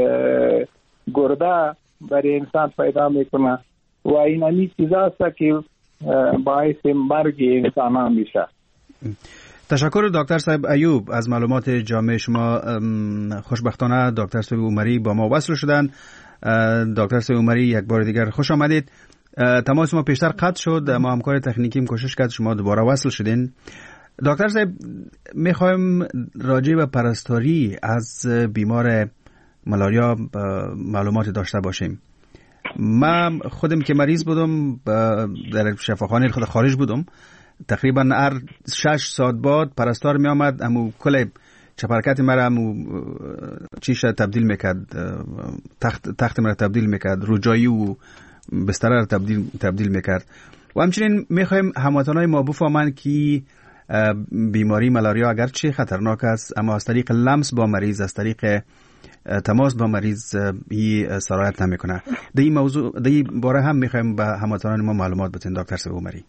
گرده برای انسان پیدا میکنه و این همی چیز است که باعث مرگ انسان هم میشه. تشکر دکتر صاحب ایوب از معلومات جامع شما. خوشبختانه دکتر صاحب عمری با ما وصل شدن. دکتر صاحب عمری یک بار دیگر خوش آمدید. تماس ما پیشتر قطع شد، ما همکار تکنیکیم کوشش کرد شما دوباره وصل شدین. دکتر صاحب میخوایم راجع به پرستاری از بیمار ملاریا معلومات داشته باشیم. من خودم که مریض بودم در شفاخانه خود خارج بودم، تقریبا هر شش ساعت بعد پرستار می آمد، امو کل چپرکت مرا امو چیش تبدیل میکرد، تخت تخت مرا تبدیل میکرد، روجایی و بستر را تبدیل تبدیل میکرد. و همچنین میخوایم هموطنای ما بفهمند که بیماری ملاریا اگرچه خطرناک است اما از طریق لمس با مریض، از طریق تماس با مریض این سرایت نمیکنه. در این موضوع در این باره هم میخوایم به هموطنان ما معلومات بدین دکتر صاحب عمری.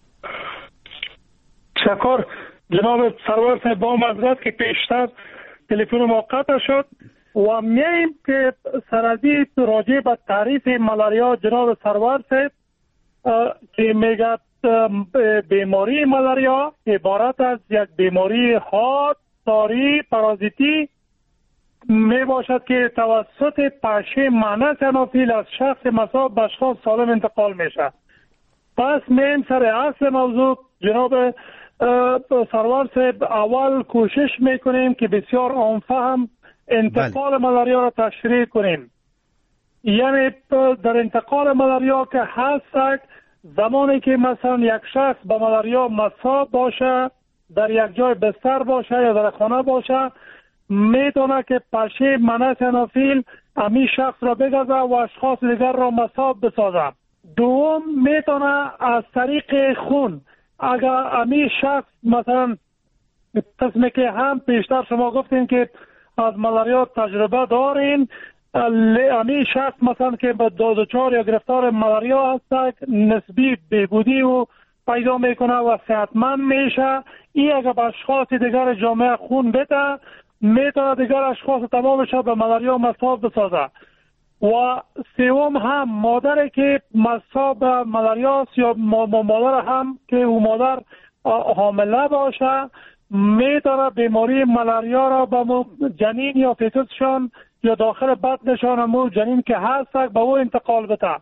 تشکر جناب سرور صاحب. با معذرت که پیشتر تلفن ما قطع شد و میایم که سرازی راجع به تعریف ملاریا جناب سرور صاحب که میگه بیماری ملاریا عبارت از یک بیماری حاد ساری پارازیتی می باشد که توسط پشه مانع انوفیل از شخص مصاب به اشخاص سالم انتقال میشه. پس میم سر اصل موضوع جناب سرور صاحب اول کوشش میکنیم که بسیار عامفهم انتقال بله. ملاریا را تشریح کنیم. یعنی در انتقال ملاریا که هست زمانی که مثلا یک شخص به ملاریا مصاب باشه، در یک جای بستر باشه یا در خانه باشه، میتونه که پشه منع انوفیل امی شخص را بگذه و اشخاص دیگر را مصاب بسازه. دوم میتونه از طریق خون، اگر امی شخص مثلا قسمی که هم پیشتر شما گفتین که از ملاریا تجربه دارین، امی شخص مثلا که به دچار یا گرفتار ملاریا هست نسبی بهبودی و پیدا میکنه و صحتمند میشه، این اگر به اشخاص دیگر جامعه خون بده میتونه دیگر اشخاص تمامش به ملاریا مصاب بسازه. و سوم هم مادر که مصاب ملاریا یا مادر هم که او مادر حامله باشه میتونه بیماری ملاریا را به جنین یا فیتوسشان یا داخل بطنشان همو جنین که هست به او انتقال بده.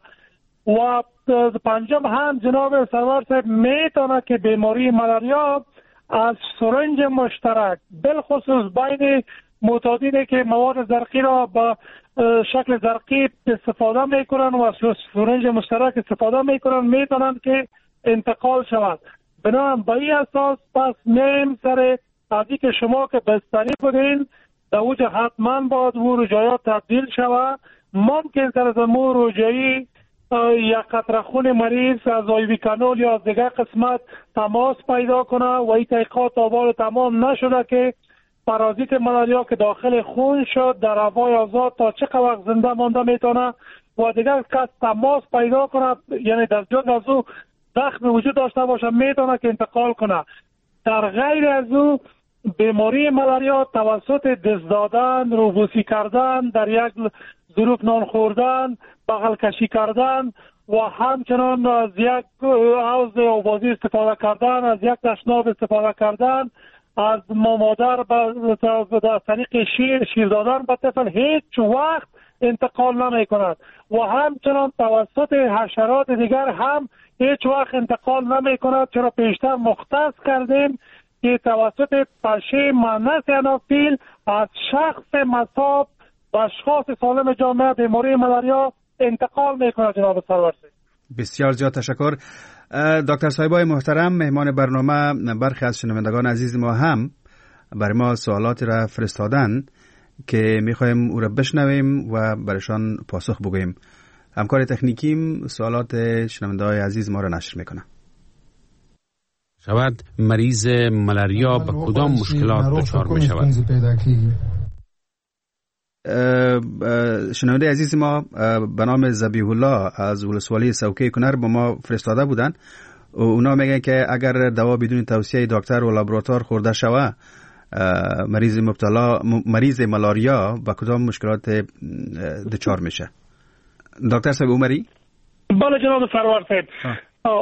و پنجم هم جناب سرور صاحب میتونه که بیماری ملاریا از سرنج مشترک بالخصوص بین معتادینی که مواد زرقی را به شکل زرقی استفاده میکنن و سرنج مشترک استفاده میکنن میتونن که انتقال شود. بنابراین به این اساس پس میم سر ازی که شما که بستری بودین در اوجه حتما باید او رجایات تبدیل شود. ممکن سر از مو رجایی یک قطره خون مریض از آیویکانول یا از دیگر قسمت تماس پیدا کنه و این تحقیقات آبار تمام نشده که پارازیت ملاریا که داخل خون شد در هوای آزاد تا چقدر وقت زنده مانده میتونه و دیگر کس تماس پیدا کنه، یعنی در جز از او زخم وجود داشته باشه میتونه که انتقال کنه. در غیر از او بیماری ملاریا توسط دست دادن، روبوسی کردن، در یک ظروف نان خوردن، بغل کشی کردن و همچنان از یک حوض آوازی استفاده کردن، از یک تشناب استفاده کردن، از مادر به طریق شیر شیر دادن به طفل هیچ وقت انتقال نمی کند و همچنان توسط حشرات دیگر هم هیچ وقت انتقال نمی کند، چرا پیشتر مختص کردیم که توسط پشه مانس انافیل از شخص مصاب و اشخاص سالم جامعه بیماری ملاریا انتقال می کند. جناب سرور بسیار زیاد تشکر. دکتر صاحبای محترم، مهمان برنامه برخی از شنوندگان عزیز ما هم برای ما سوالاتی را فرستادن که میخوایم او را بشنویم و برایشان پاسخ بگوییم. همکار تکنیکیم سوالات شنوندگان عزیز ما را نشر میکنه. شود مریض ملاریا به کدام مشکلات دچار می شود؟ شنونده عزیز ما به نام ذبیح الله از ولسوالی سوکه کنر به ما فرستاده بودن. اونا میگن که اگر دوا بدون توصیه دکتر و لابراتوار خورده شود مریض مبتلا مریض ملاریا به کدام مشکلات دچار میشه؟ دکتر صاحب عمری؟ بله جناب سرور صاحب،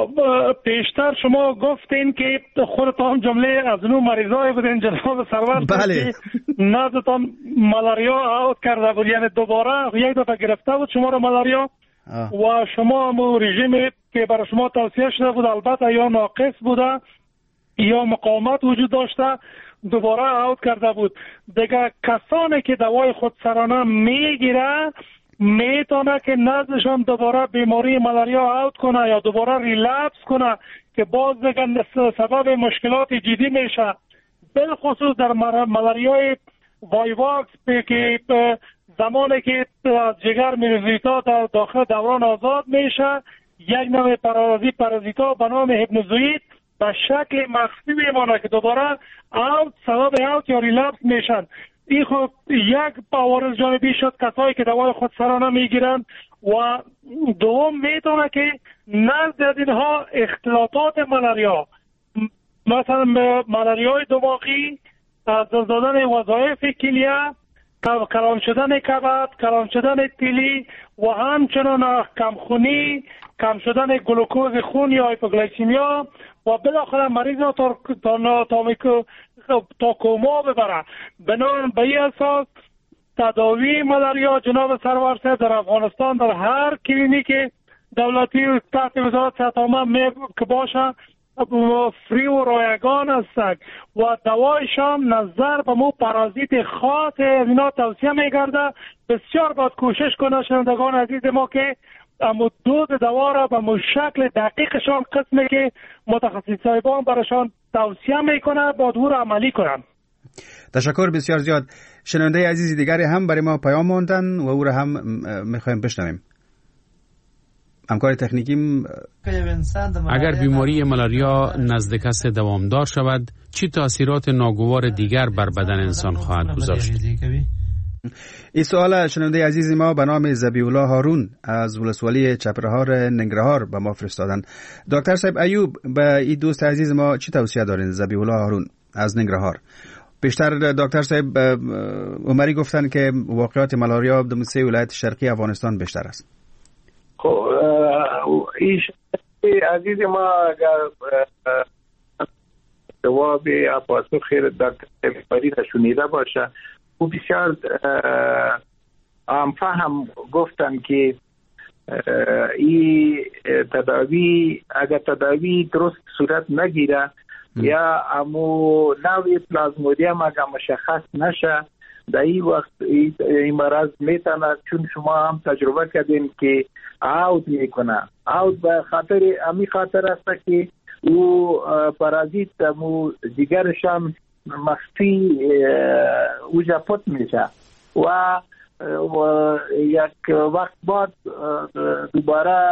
پیشتر شما گفتین که خودتان جمله از نو مریضای بودین جناب سرور. بله. نزدتان ملاریا اوت کرده بود، یعنی دوباره یک دفعه گرفته بود شما رو ملاریا آه. و شما همون رژیمی که برای شما توصیه شده بود البته یا ناقص بوده یا مقاومت وجود داشته دوباره اوت کرده بود. دیگه کسانی که دوای خودسرانه میگیره میتونه که نزدشان دوباره بیماری ملاریا اوت کنه یا دوباره ریلپس کنه که باز دیگه سبب مشکلات جدی میشه، بالخصوص در ملاریای وایواکس که زمانی که جگر میروزیتا در داخل دوران آزاد میشه یک نوع پارازیت پارازیتا به نام هیپنوزوئید به شکل مخفی میمونه که دوباره اوت سبب اوت یا ریلپس میشن. این خب یک عوارض جانبی شد کسایی که دوای خودسرانه میگیرن و دوم میتونه که نزد از اینها اختلاطات ملاریا، مثلا ملاریای دماغی، از دادن وظایف کلیه، کلان شدن کبد، کلان شدن تیلی و همچنان کمخونی، کم شدن گلوکوز خون یا هایپوگلیسیمیا و بالاخره مریض را تا, تا, تا, تا کوما ببره. بنابراین به این اساس تداوی ملاریا جناب سرور صاحب در افغانستان در هر کلینیک دولتی تحت وزارت صحت عامه که باشه فری و رایگان هستند و دوایشان نظر به مو پارازیت خاص اینا توصیه میگرده. بسیار باید کوشش کنه شنوندگان عزیز ما که اما دوز دوا را به مو شکل دقیقشان قسمی که متخصص صاحبان براشان توصیه میکنه باید او را عملی کنن. تشکر بسیار زیاد. شنونده عزیز دیگری هم برای ما پیام موندن و او را هم میخوایم بشنویم. همکار تکنیکیم اگر بیماری ملاریا نزد کس دوامدار شود چه تاثیرات ناگوار دیگر بر بدن انسان خواهد گذاشت؟ این سوال شنونده عزیز ما به نام ذبیح الله هارون از ولسوالی چپرهار ننگرهار به ما فرستادن. دکتر صاحب ایوب به این دوست عزیز ما چی توصیه دارین؟ ذبیح الله هارون از ننگرهار بیشتر دکتر صاحب عمری گفتن که واقعات ملاریا در سه ولایت شرقی افغانستان بیشتر است. خب این عزیز ما اگر جواب یا پاسخ خیر دکتر فرید شنیده باشه او بسیار هم فهم گفتن که این تداوی اگر تداوی درست صورت نگیره یا امو نوی پلازمودیم اگر مشخص نشه در این وقت این مرض میتونه، چون شما هم تجربه کردین که عود میکنه. عود به خاطر امی خاطر است که او پارازیت امو دیگرش هم مخفی اوجا پت میشه و و یک وقت بعد دوباره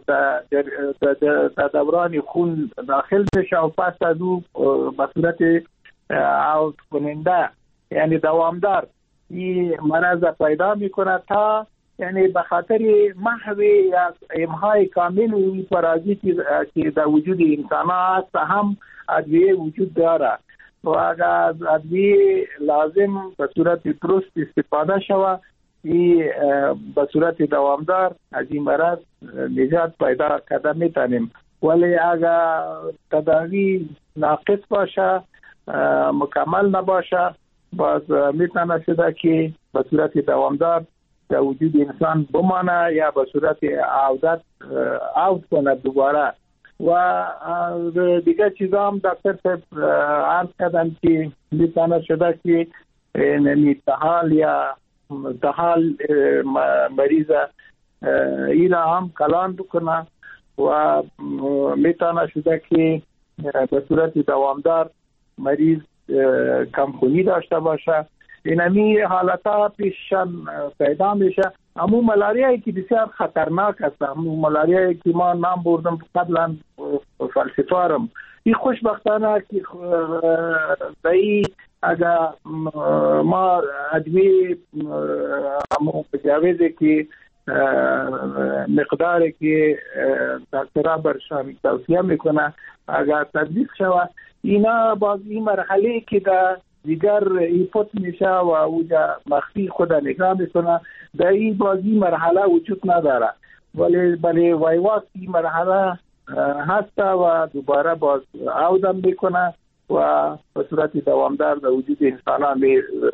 در دوران خون داخل میشه و پس از او به صورت عود کننده یعنی دوامدار این مرض پیدا میکنه تا یعنی به خاطر محو یا امهای کامل این پارازیتی که در وجود انسان هست هم ادویه وجود داره و اگر ادویه لازم به صورت درست استفاده شود این به صورت دوامدار از این مرض نجات پیدا کرده میتونیم. ولی اگر تداوی ناقص باشه مکمل نباشه باز میتونه شده که به صورت دوامدار در وجود انسان بمانه یا به صورت عودت عود کنه دوباره. و دیگه چیزا هم دکتر صاحب عرض کردن که میتونه شده که نمیتحال یا تحال مریض اینا هم کلان بکنه و میتونه شده که به صورت دوامدار مریض کمخونی داشته باشه. اینمی حالتا پیششان پیدا میشه. امو ملاریایی که بسیار خطرناک است، امو ملاریایی که ما نام بردم قبلا فلسفارم، این خوشبختانه که دایی اگر ما ادویه امو مجاوزه که مقداری که دکترها برشان توصیه میکنه اگر تطبیق شود اینا باز این مرحله که در دیگر ایپوت میشه و اوجا مخفی خود نگاه میکنه در این باز این مرحله وجود نداره ولی بلی وایواس این مرحله هست و دوباره باز عودم میکنه و به صورت دوامدار در وجود انسان ها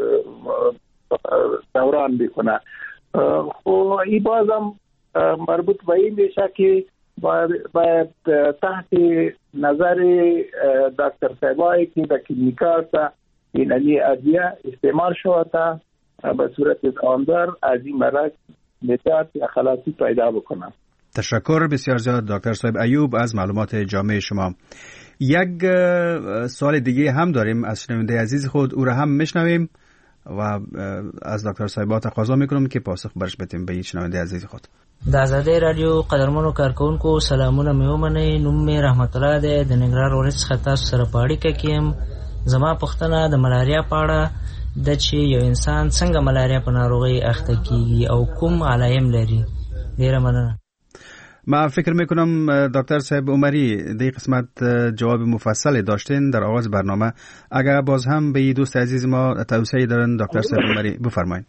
دوران میکنه. خب این بازم مربوط به این میشه که باید تحت نظر دکتر صاحبایی که در کلینیکا این علی ادویه استعمال شود تا به صورت دوامدار از این مرض نجات یا خلاصی پیدا بکنم. تشکر بسیار زیاد دکتر صاحب ایوب از معلومات جامع شما. یک سوال دیگه هم داریم از شنونده عزیز خود، او را هم میشنویم و از دکتر صاحب تقاضا میکنم که پاسخ برش بدیم به این شنونده عزیز خود. د آزادۍ رادیو قدرمنو کارکونکو سلامونه مې ومنئ. نوم مې رحمت الله دی، د ننګرهار ولایت څخه تاسو سره په اړیکه کې یم. زما پوښتنه د ملاریا په اړه ده چې یو انسان څنګه ملاریا په ناروغۍ اخته کیږي او کوم علایم لري. ډیره مننه. ما فکر میکنم دکتر صاحب عمری دی قسمت جواب مفصل داشتین در آغاز برنامه. اگر باز هم به دوست عزیز ما توصیه دارن دکتر صاحب عمری بفرمایید.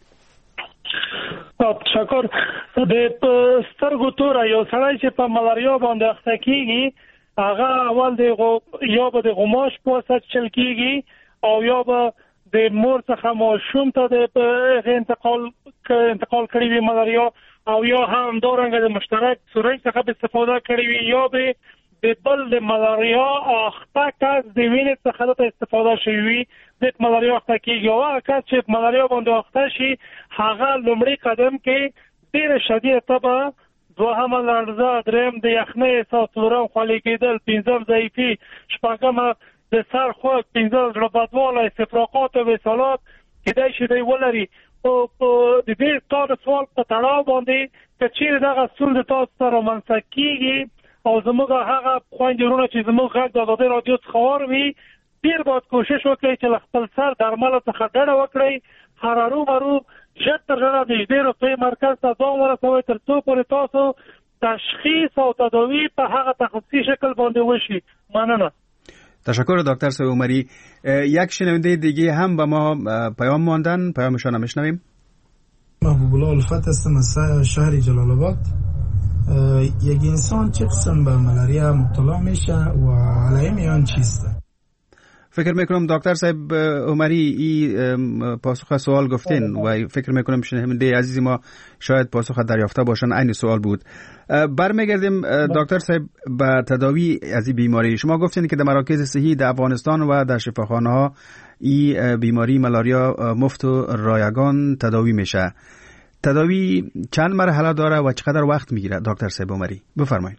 تشکر. د سترګو توره یو سړی چې په ملاریا باندې اخته کیږي هغه اول د یا به د غماش په واسطه چل کیږي او یا به د مور څخه ماشوم ته د انتقال انتقال کړي وي ملاریا او یا هم دارنګه د مشترک سوري څخه به استفاده کړي وي یا به د بل د ملاریا اخته کس د وینې څخه د استفاده شوی وي د ملاریا اخته کیږي او هغه کس چې ملاریا باندې اخته شي هغه لومړی قدم کې ډېر شدید تبه، دوهم لړزه، دریم د یخنۍ احساس، څلورم خولې کېدل، پنځم ضعیفي، شپږم د سر خوږ، پنځم زړه بدوالی، استفراقات او وصالات کېدای شي دی ولري. او د دې تا د سوال په تړاو باندې که چیرې دغه ستونزې تاسو ته رامنځته کېږي او زموږ هغه خویندې وروڼه چې زموږ غږ د ازادۍ راډیو څخه واوري ډېر باید کوشش وکړئ چې له خپل سر درملو څخه ډډه وکړئ. هر ارومرو ژر تر ژره نږدې روغتیايي مرکز ته ځان ورسوئ تر څو پورې تاسو تشخیص او تداوی په هغه تخصصي شکل باندې وشي. مننه. تشکر دکتر صاحب عمری. یک شنونده دیگه هم به ما پیام ماندن، پیامشان هم میشنویم. محبوب الله الفت هستم از شهر جلال آباد. یک انسان چه قسم به ملاریا مبتلا میشه و علائم آن چیست؟ فکر میکنم دکتر صاحب عمری ای پاسخ سوال گفتین و فکر میکنم شنونده عزیز ما شاید پاسخ دریافته باشن. عین سوال بود. برمیگردیم دکتر صاحب به تداوی از این بیماری. شما گفتین که در مراکز صحی در افغانستان و در شفاخانه ها این بیماری ملاریا مفت و رایگان تداوی میشه. تداوی چند مرحله داره و چقدر وقت میگیره دکتر صاحب عمری؟ بفرمایید.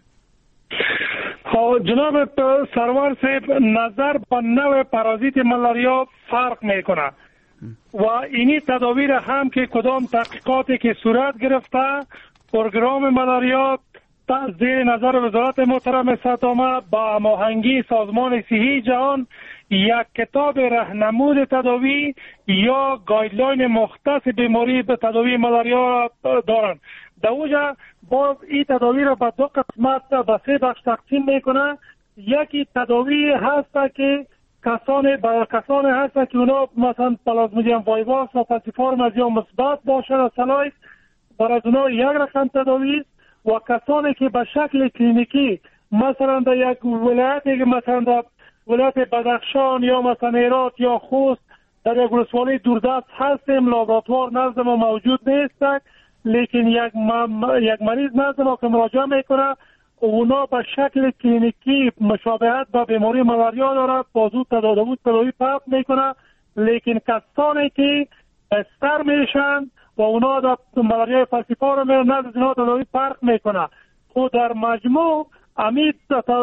جناب سرور صاحب، نظر به نوع پارازیت ملاریا فرق میکنه و اینی تداوی را هم که کدام تحقیقاتی که صورت گرفته پروگرام ملاریا زیر نظر وزارت محترم سطامه با هماهنگی سازمان صحی جهان یک کتاب راهنمود تداوی یا گایدلاین مختص بیماری به تداوی ملاریا دارند. در اوجا باز این تداوی را به دو قسمت به سه بخش تقسیم میکنه. یکی تداوی هست که کسان با کسان هست که اونا مثلا پلازمودیوم وایروس و پاسیفورم یا مثبت باشه و سلایت، برای اونا یک رقم تداوی و کسانی که به شکل کلینیکی مثلا در یک ولایتی که مثلا در ولایت بدخشان یا مثلا هرات یا خوست در یک ولسوالی دوردست هستیم، لابراتوار نزد ما موجود نیست، لیکن یک م... یک مریض نزد ما که مراجعه میکنه اونا به شکل کلینیکی مشابهت با بیماری ملاریا داره، بازو تداوی تداوی پاپ میکنه، لیکن کسانی که بستر میشن و اونا در ملاریا فالسیفار میرن نزد اونا تداوی فرق میکنه. خود در مجموع امید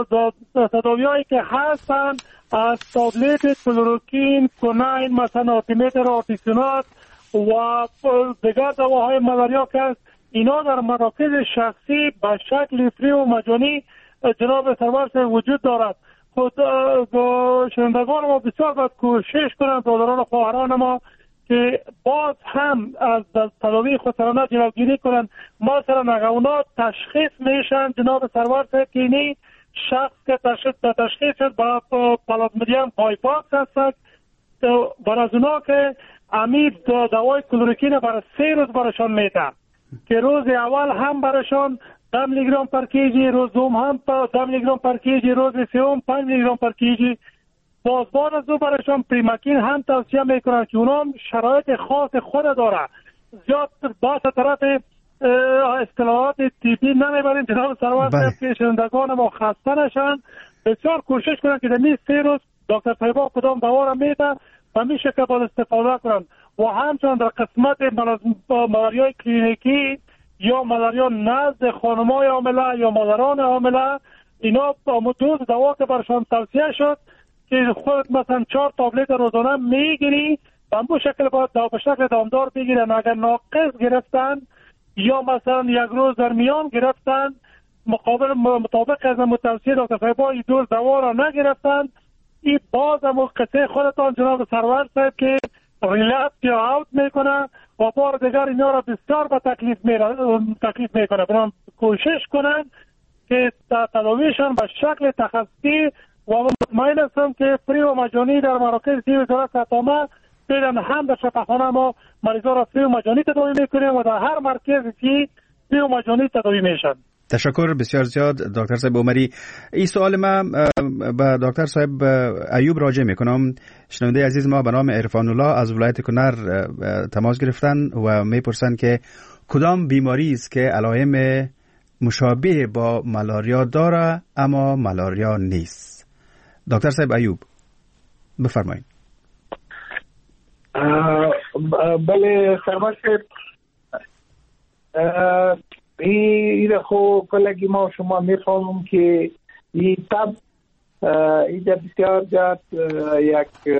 تداوی هایی که هستن از تابلت کلوروکین، کونین، مثلا آرتیمتر، آرتیسونات و دیگر دواهای ملاریا که است، اینا در مراکز شخصی به شکل فری و مجانی جناب سرور وجود دارد. خود شنوندگان ما بسیار باید کوشش کنند، برادران و خواهران ما که باز هم از تداوی خودسرانه جلوگیری کنند. مثلا اگر اونا تشخیص میشن جناب سرور صاحب که اینی شخص که تشخیص تشخیص شد با پلازمودیوم پایپاکس هست، برای از اونا که امید دوای کلوروکین برای سه روز برایشان میده که روز اول هم برایشان ده میلی گرم پر کیجی، روز دوم هم ده میلی گرم پر کیجی، روز سوم پنج میلی گرم پر کیجی. باز بعد از او برایشان پریماکین هم توصیه میکنن که اونا شرایط خاص خود داره. زیاد باز طرف اصطلاحات طبی نمیبریم جناب سرور صاحب که شنوندگان ما خسته نشن. بسیار کوشش کنن که در این سه روز دکتر طیبا کدام دوا را میده و میشه که باید استفاده کنن. و همچنان در قسمت ملاریای کلینیکی یا ملاریا نزد خانمای حامله یا مادران حامله، اینا با دوز دوا که برشان توصیه شد که خود مثلا چهار تابلت روزانه میگیری و همون شکل باید دوا به شکل دامدار بگیرن. اگر ناقص گرفتن یا مثلا یک روز در میان گرفتن مقابل مطابق از متوسط دکتر فیبا این دوز دوا را نگرفتن، این باز هم قصه خودتان جناب سرور صاحب که ریلپس یا اوت میکنه و بار دیگر اینا را بسیار به تکلیف تکلیف میکنه. برام کوشش کنن که تداویشان به شکل تخصصی و مطمئن هستم که فری و مجانی در مراکز سی وزارت سطامه بیدن هم در شفاخانه ما مریضا را فری و مجانی تداوی میکنیم و در هر مرکز سی فری و مجانی تداوی میشن. تشکر بسیار زیاد دکتر صاحب عمری. این سوال ما به دکتر صاحب ایوب راجع میکنم. شنونده عزیز ما به نام عرفان الله از ولایت کنر تماس گرفتن و میپرسن که کدام بیماری است که علائم مشابه با ملاریا داره اما ملاریا نیست. دکتر صاحب ایوب بفرمایید. بله سرور صاحب، این خو کلگی ما شما میفهمم که این تب اینجا بسیار جات یک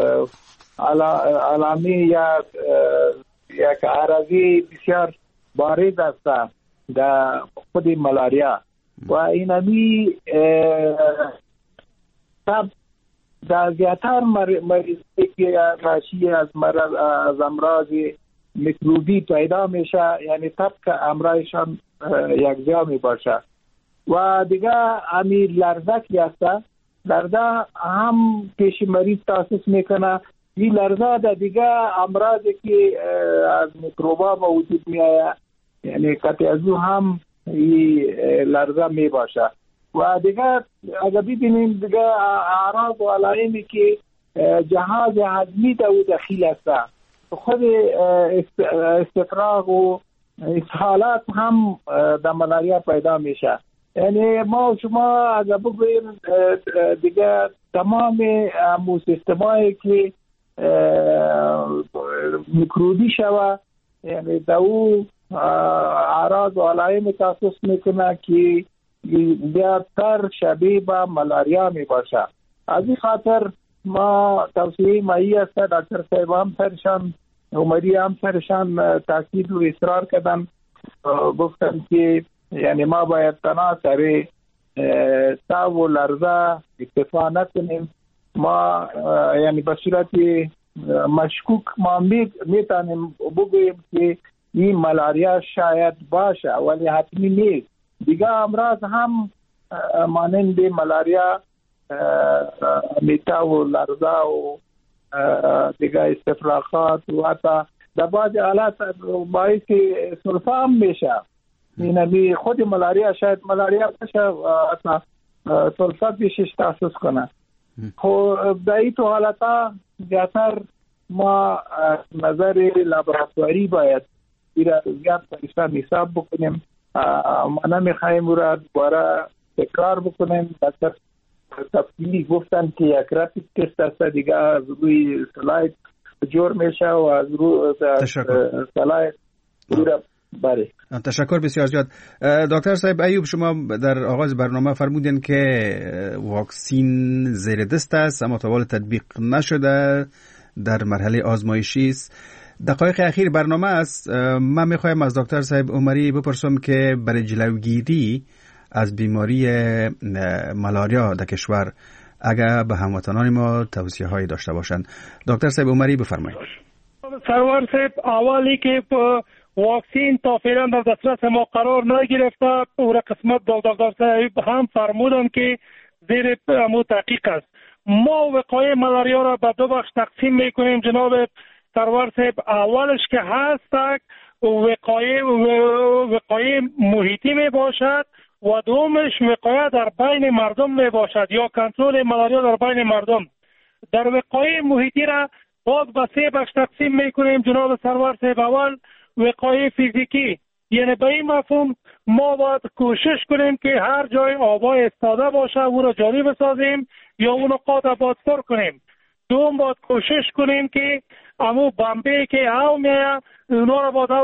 علامه یا یک عرضی بسیار بارز است در خود ملاریا و این همی تب در زیادتر مریضی که راشی از مرض از امراض میکروبی پیدا میشه، یعنی تب که امرایشان یک جا می باشه و دیگه امی لرزکی هسته لرزه هم پیش مریض تاسیس میکنه. این لرزه در دیگه امراضی که از میکروبا به وجود میآید یعنی قطع از او هم این لرزه می باشه. و دیگه اگر ببینیم دیگه اعراض و علائمی که جهاز هضمی در او دخیل است، خود استفراغ و اسهالات هم در ملاریا پیدا میشه. یعنی ما شما اگر بگویم دیگه تمام امو سیستمایی که میکروبی شوه یعنی در او اعراض و علائم تاسیس میکنه که بیشتر شبیه به ملاریا می باشه. از این خاطر ما توصیه مایی است دکتر صاحب هم سرشان عمری هم سرشان تاکید و اصرار کردن، گفتن که یعنی ما باید تنها سر تاب و لرزه اکتفا نکنیم. ما یعنی به صورت مشکوک ما میتونیم بگوییم که این ملاریا شاید باشه ولی حتمی نیست. دیگه امراض هم مانند ملاریا، میتا و لرزه و دیگه استفراغات و حتی در بعض حالات باعث سلفه هم میشه. یعنی خود ملاریا شاید ملاریا باشه اصلا سلفه بیشش تاسیس کنه. خب در این تو حالتا زیادتر ما نظر لابراتواری باید زیاد پریشان حساب بکنیم. ما نمیخوایم او را دوباره تکرار بکنیم. دکتر تفصیلی گفتن که یک رپید تست است دیگه از روی سلاید جور میشه و از روی سلاید او را بره. تشکر بسیار زیاد. دکتر صاحب ایوب، شما در آغاز برنامه فرمودین که واکسین زیر دست است اما تا حال تطبیق نشده، در مرحله آزمایشی است. دقایق اخیر برنامه است. من میخوایم از دکتر صاحب عمری بپرسم که برای جلوگیری از بیماری ملاریا در کشور اگر به هموطنان ما توصیه هایی داشته باشند. دکتر صاحب عمری بفرمایید. سرور صاحب، اولی که واکسین تا فعلا در دسترس ما قرار نگرفته، او را قسمت دکتر صاحب هم فرمودن که زیر امو تحقیق است. ما وقایع ملاریا را به دو بخش تقسیم میکنیم جناب سرور صاحب. اولش که هست وقایع وقایع محیطی می باشد و دومش وقایع در بین مردم می باشد یا کنترل ملاریا در بین مردم. در وقایع محیطی را باز به سه بخش تقسیم میکنیم جناب سرور صاحب. اول وقایع فیزیکی، یعنی به این مفهوم ما باید کوشش کنیم که هر جای آبای استاده باشه او را جاری بسازیم یا اونو قاطع باید پر کنیم. دوم باید کوشش کنیم که امو بمبه که او میه اونا را باید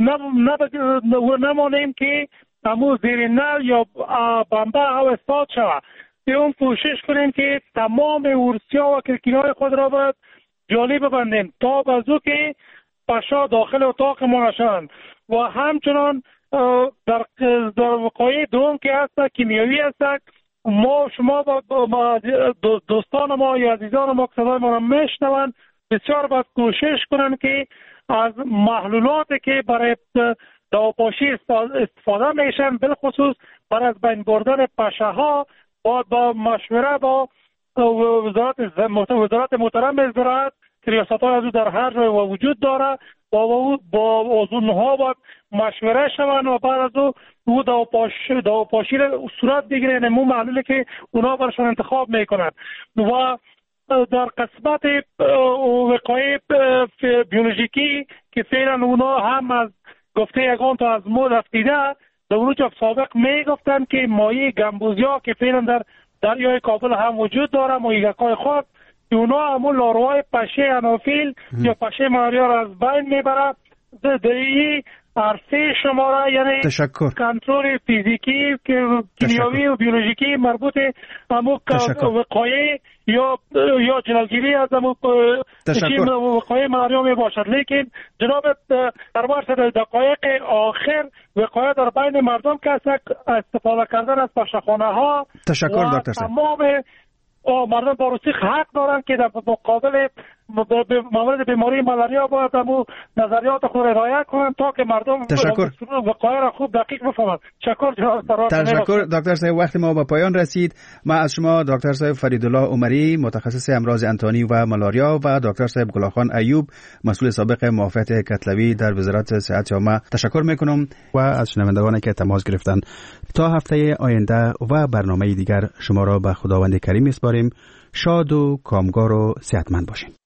نمانیم که امو زیر نل یا بمبه او استاد شود. دوم کوشش کنیم که تمام ورسیا و کرکینای خود را باید جالی ببندیم تا بازو که پشا داخل اتاق ما نشوند. و همچنان در در وقایع دوم که هست کیمیایی هست، ما شما با دوستان ما یا عزیزان ما که صدای ما را میشنوند بسیار باید کوشش کنند که از محلولاتی که برای داوپاشی استفاده میشن بالخصوص برای از بین بردن پشه ها باید با مشوره با وزارت وزارت محترم زراعت که ریاست های از او در هر جای وجود داره با با اونها باید مشوره شوند و بعد از او او داوپاشی داوپاشی را صورت بگیره. نمو معلوله که اونا برشان انتخاب میکنند. و در قسمت وقایع بیولوژیکی که فعلا اونا هم از گفته یگان تا از مو رفتیده، در اونجا سابق میگفتن که مایع گمبوزیا که فعلا در دریای کابل هم وجود داره، مایع‌های خاک، اونا همون لاروهای پشه انوفیل یا پشه ملاریا را از بین میبره. در این عرصه شماره یعنی کنترل فیزیکی که کیمیایی و بیولوژیکی مربوط همون وقایع یا یا جلوگیری از همون وقایع ملاریا می باشد. لیکن جناب در بار دقایق آخر وقایع در بین مردم که استفاده کردن از پشه‌خانه ها تشکر دکتر صاحب. تمام مردم با رسیخ حق دارن که در مقابل مورد بیماری مالاریا باید همون نظریات خود رعایت کنند تا که مردم تشکر وقایع را خوب دقیق بفهمند. تشکر جناب سرور. تشکر دکتر صاحب. وقت ما به پایان رسید. ما از شما دکتر صاحب فریدالله عمری متخصص امراض انتانی و مالاریا و دکتر صاحب گلاخان ایوب مسئول سابق معافیت کتلوی در وزارت صحت عامه تشکر میکنم و از شنوندگانی که تماس گرفتن. تا هفته آینده و برنامه دیگر شما را به خداوند کریم میسپاریم. شاد و کامگار و صحتمند باشین.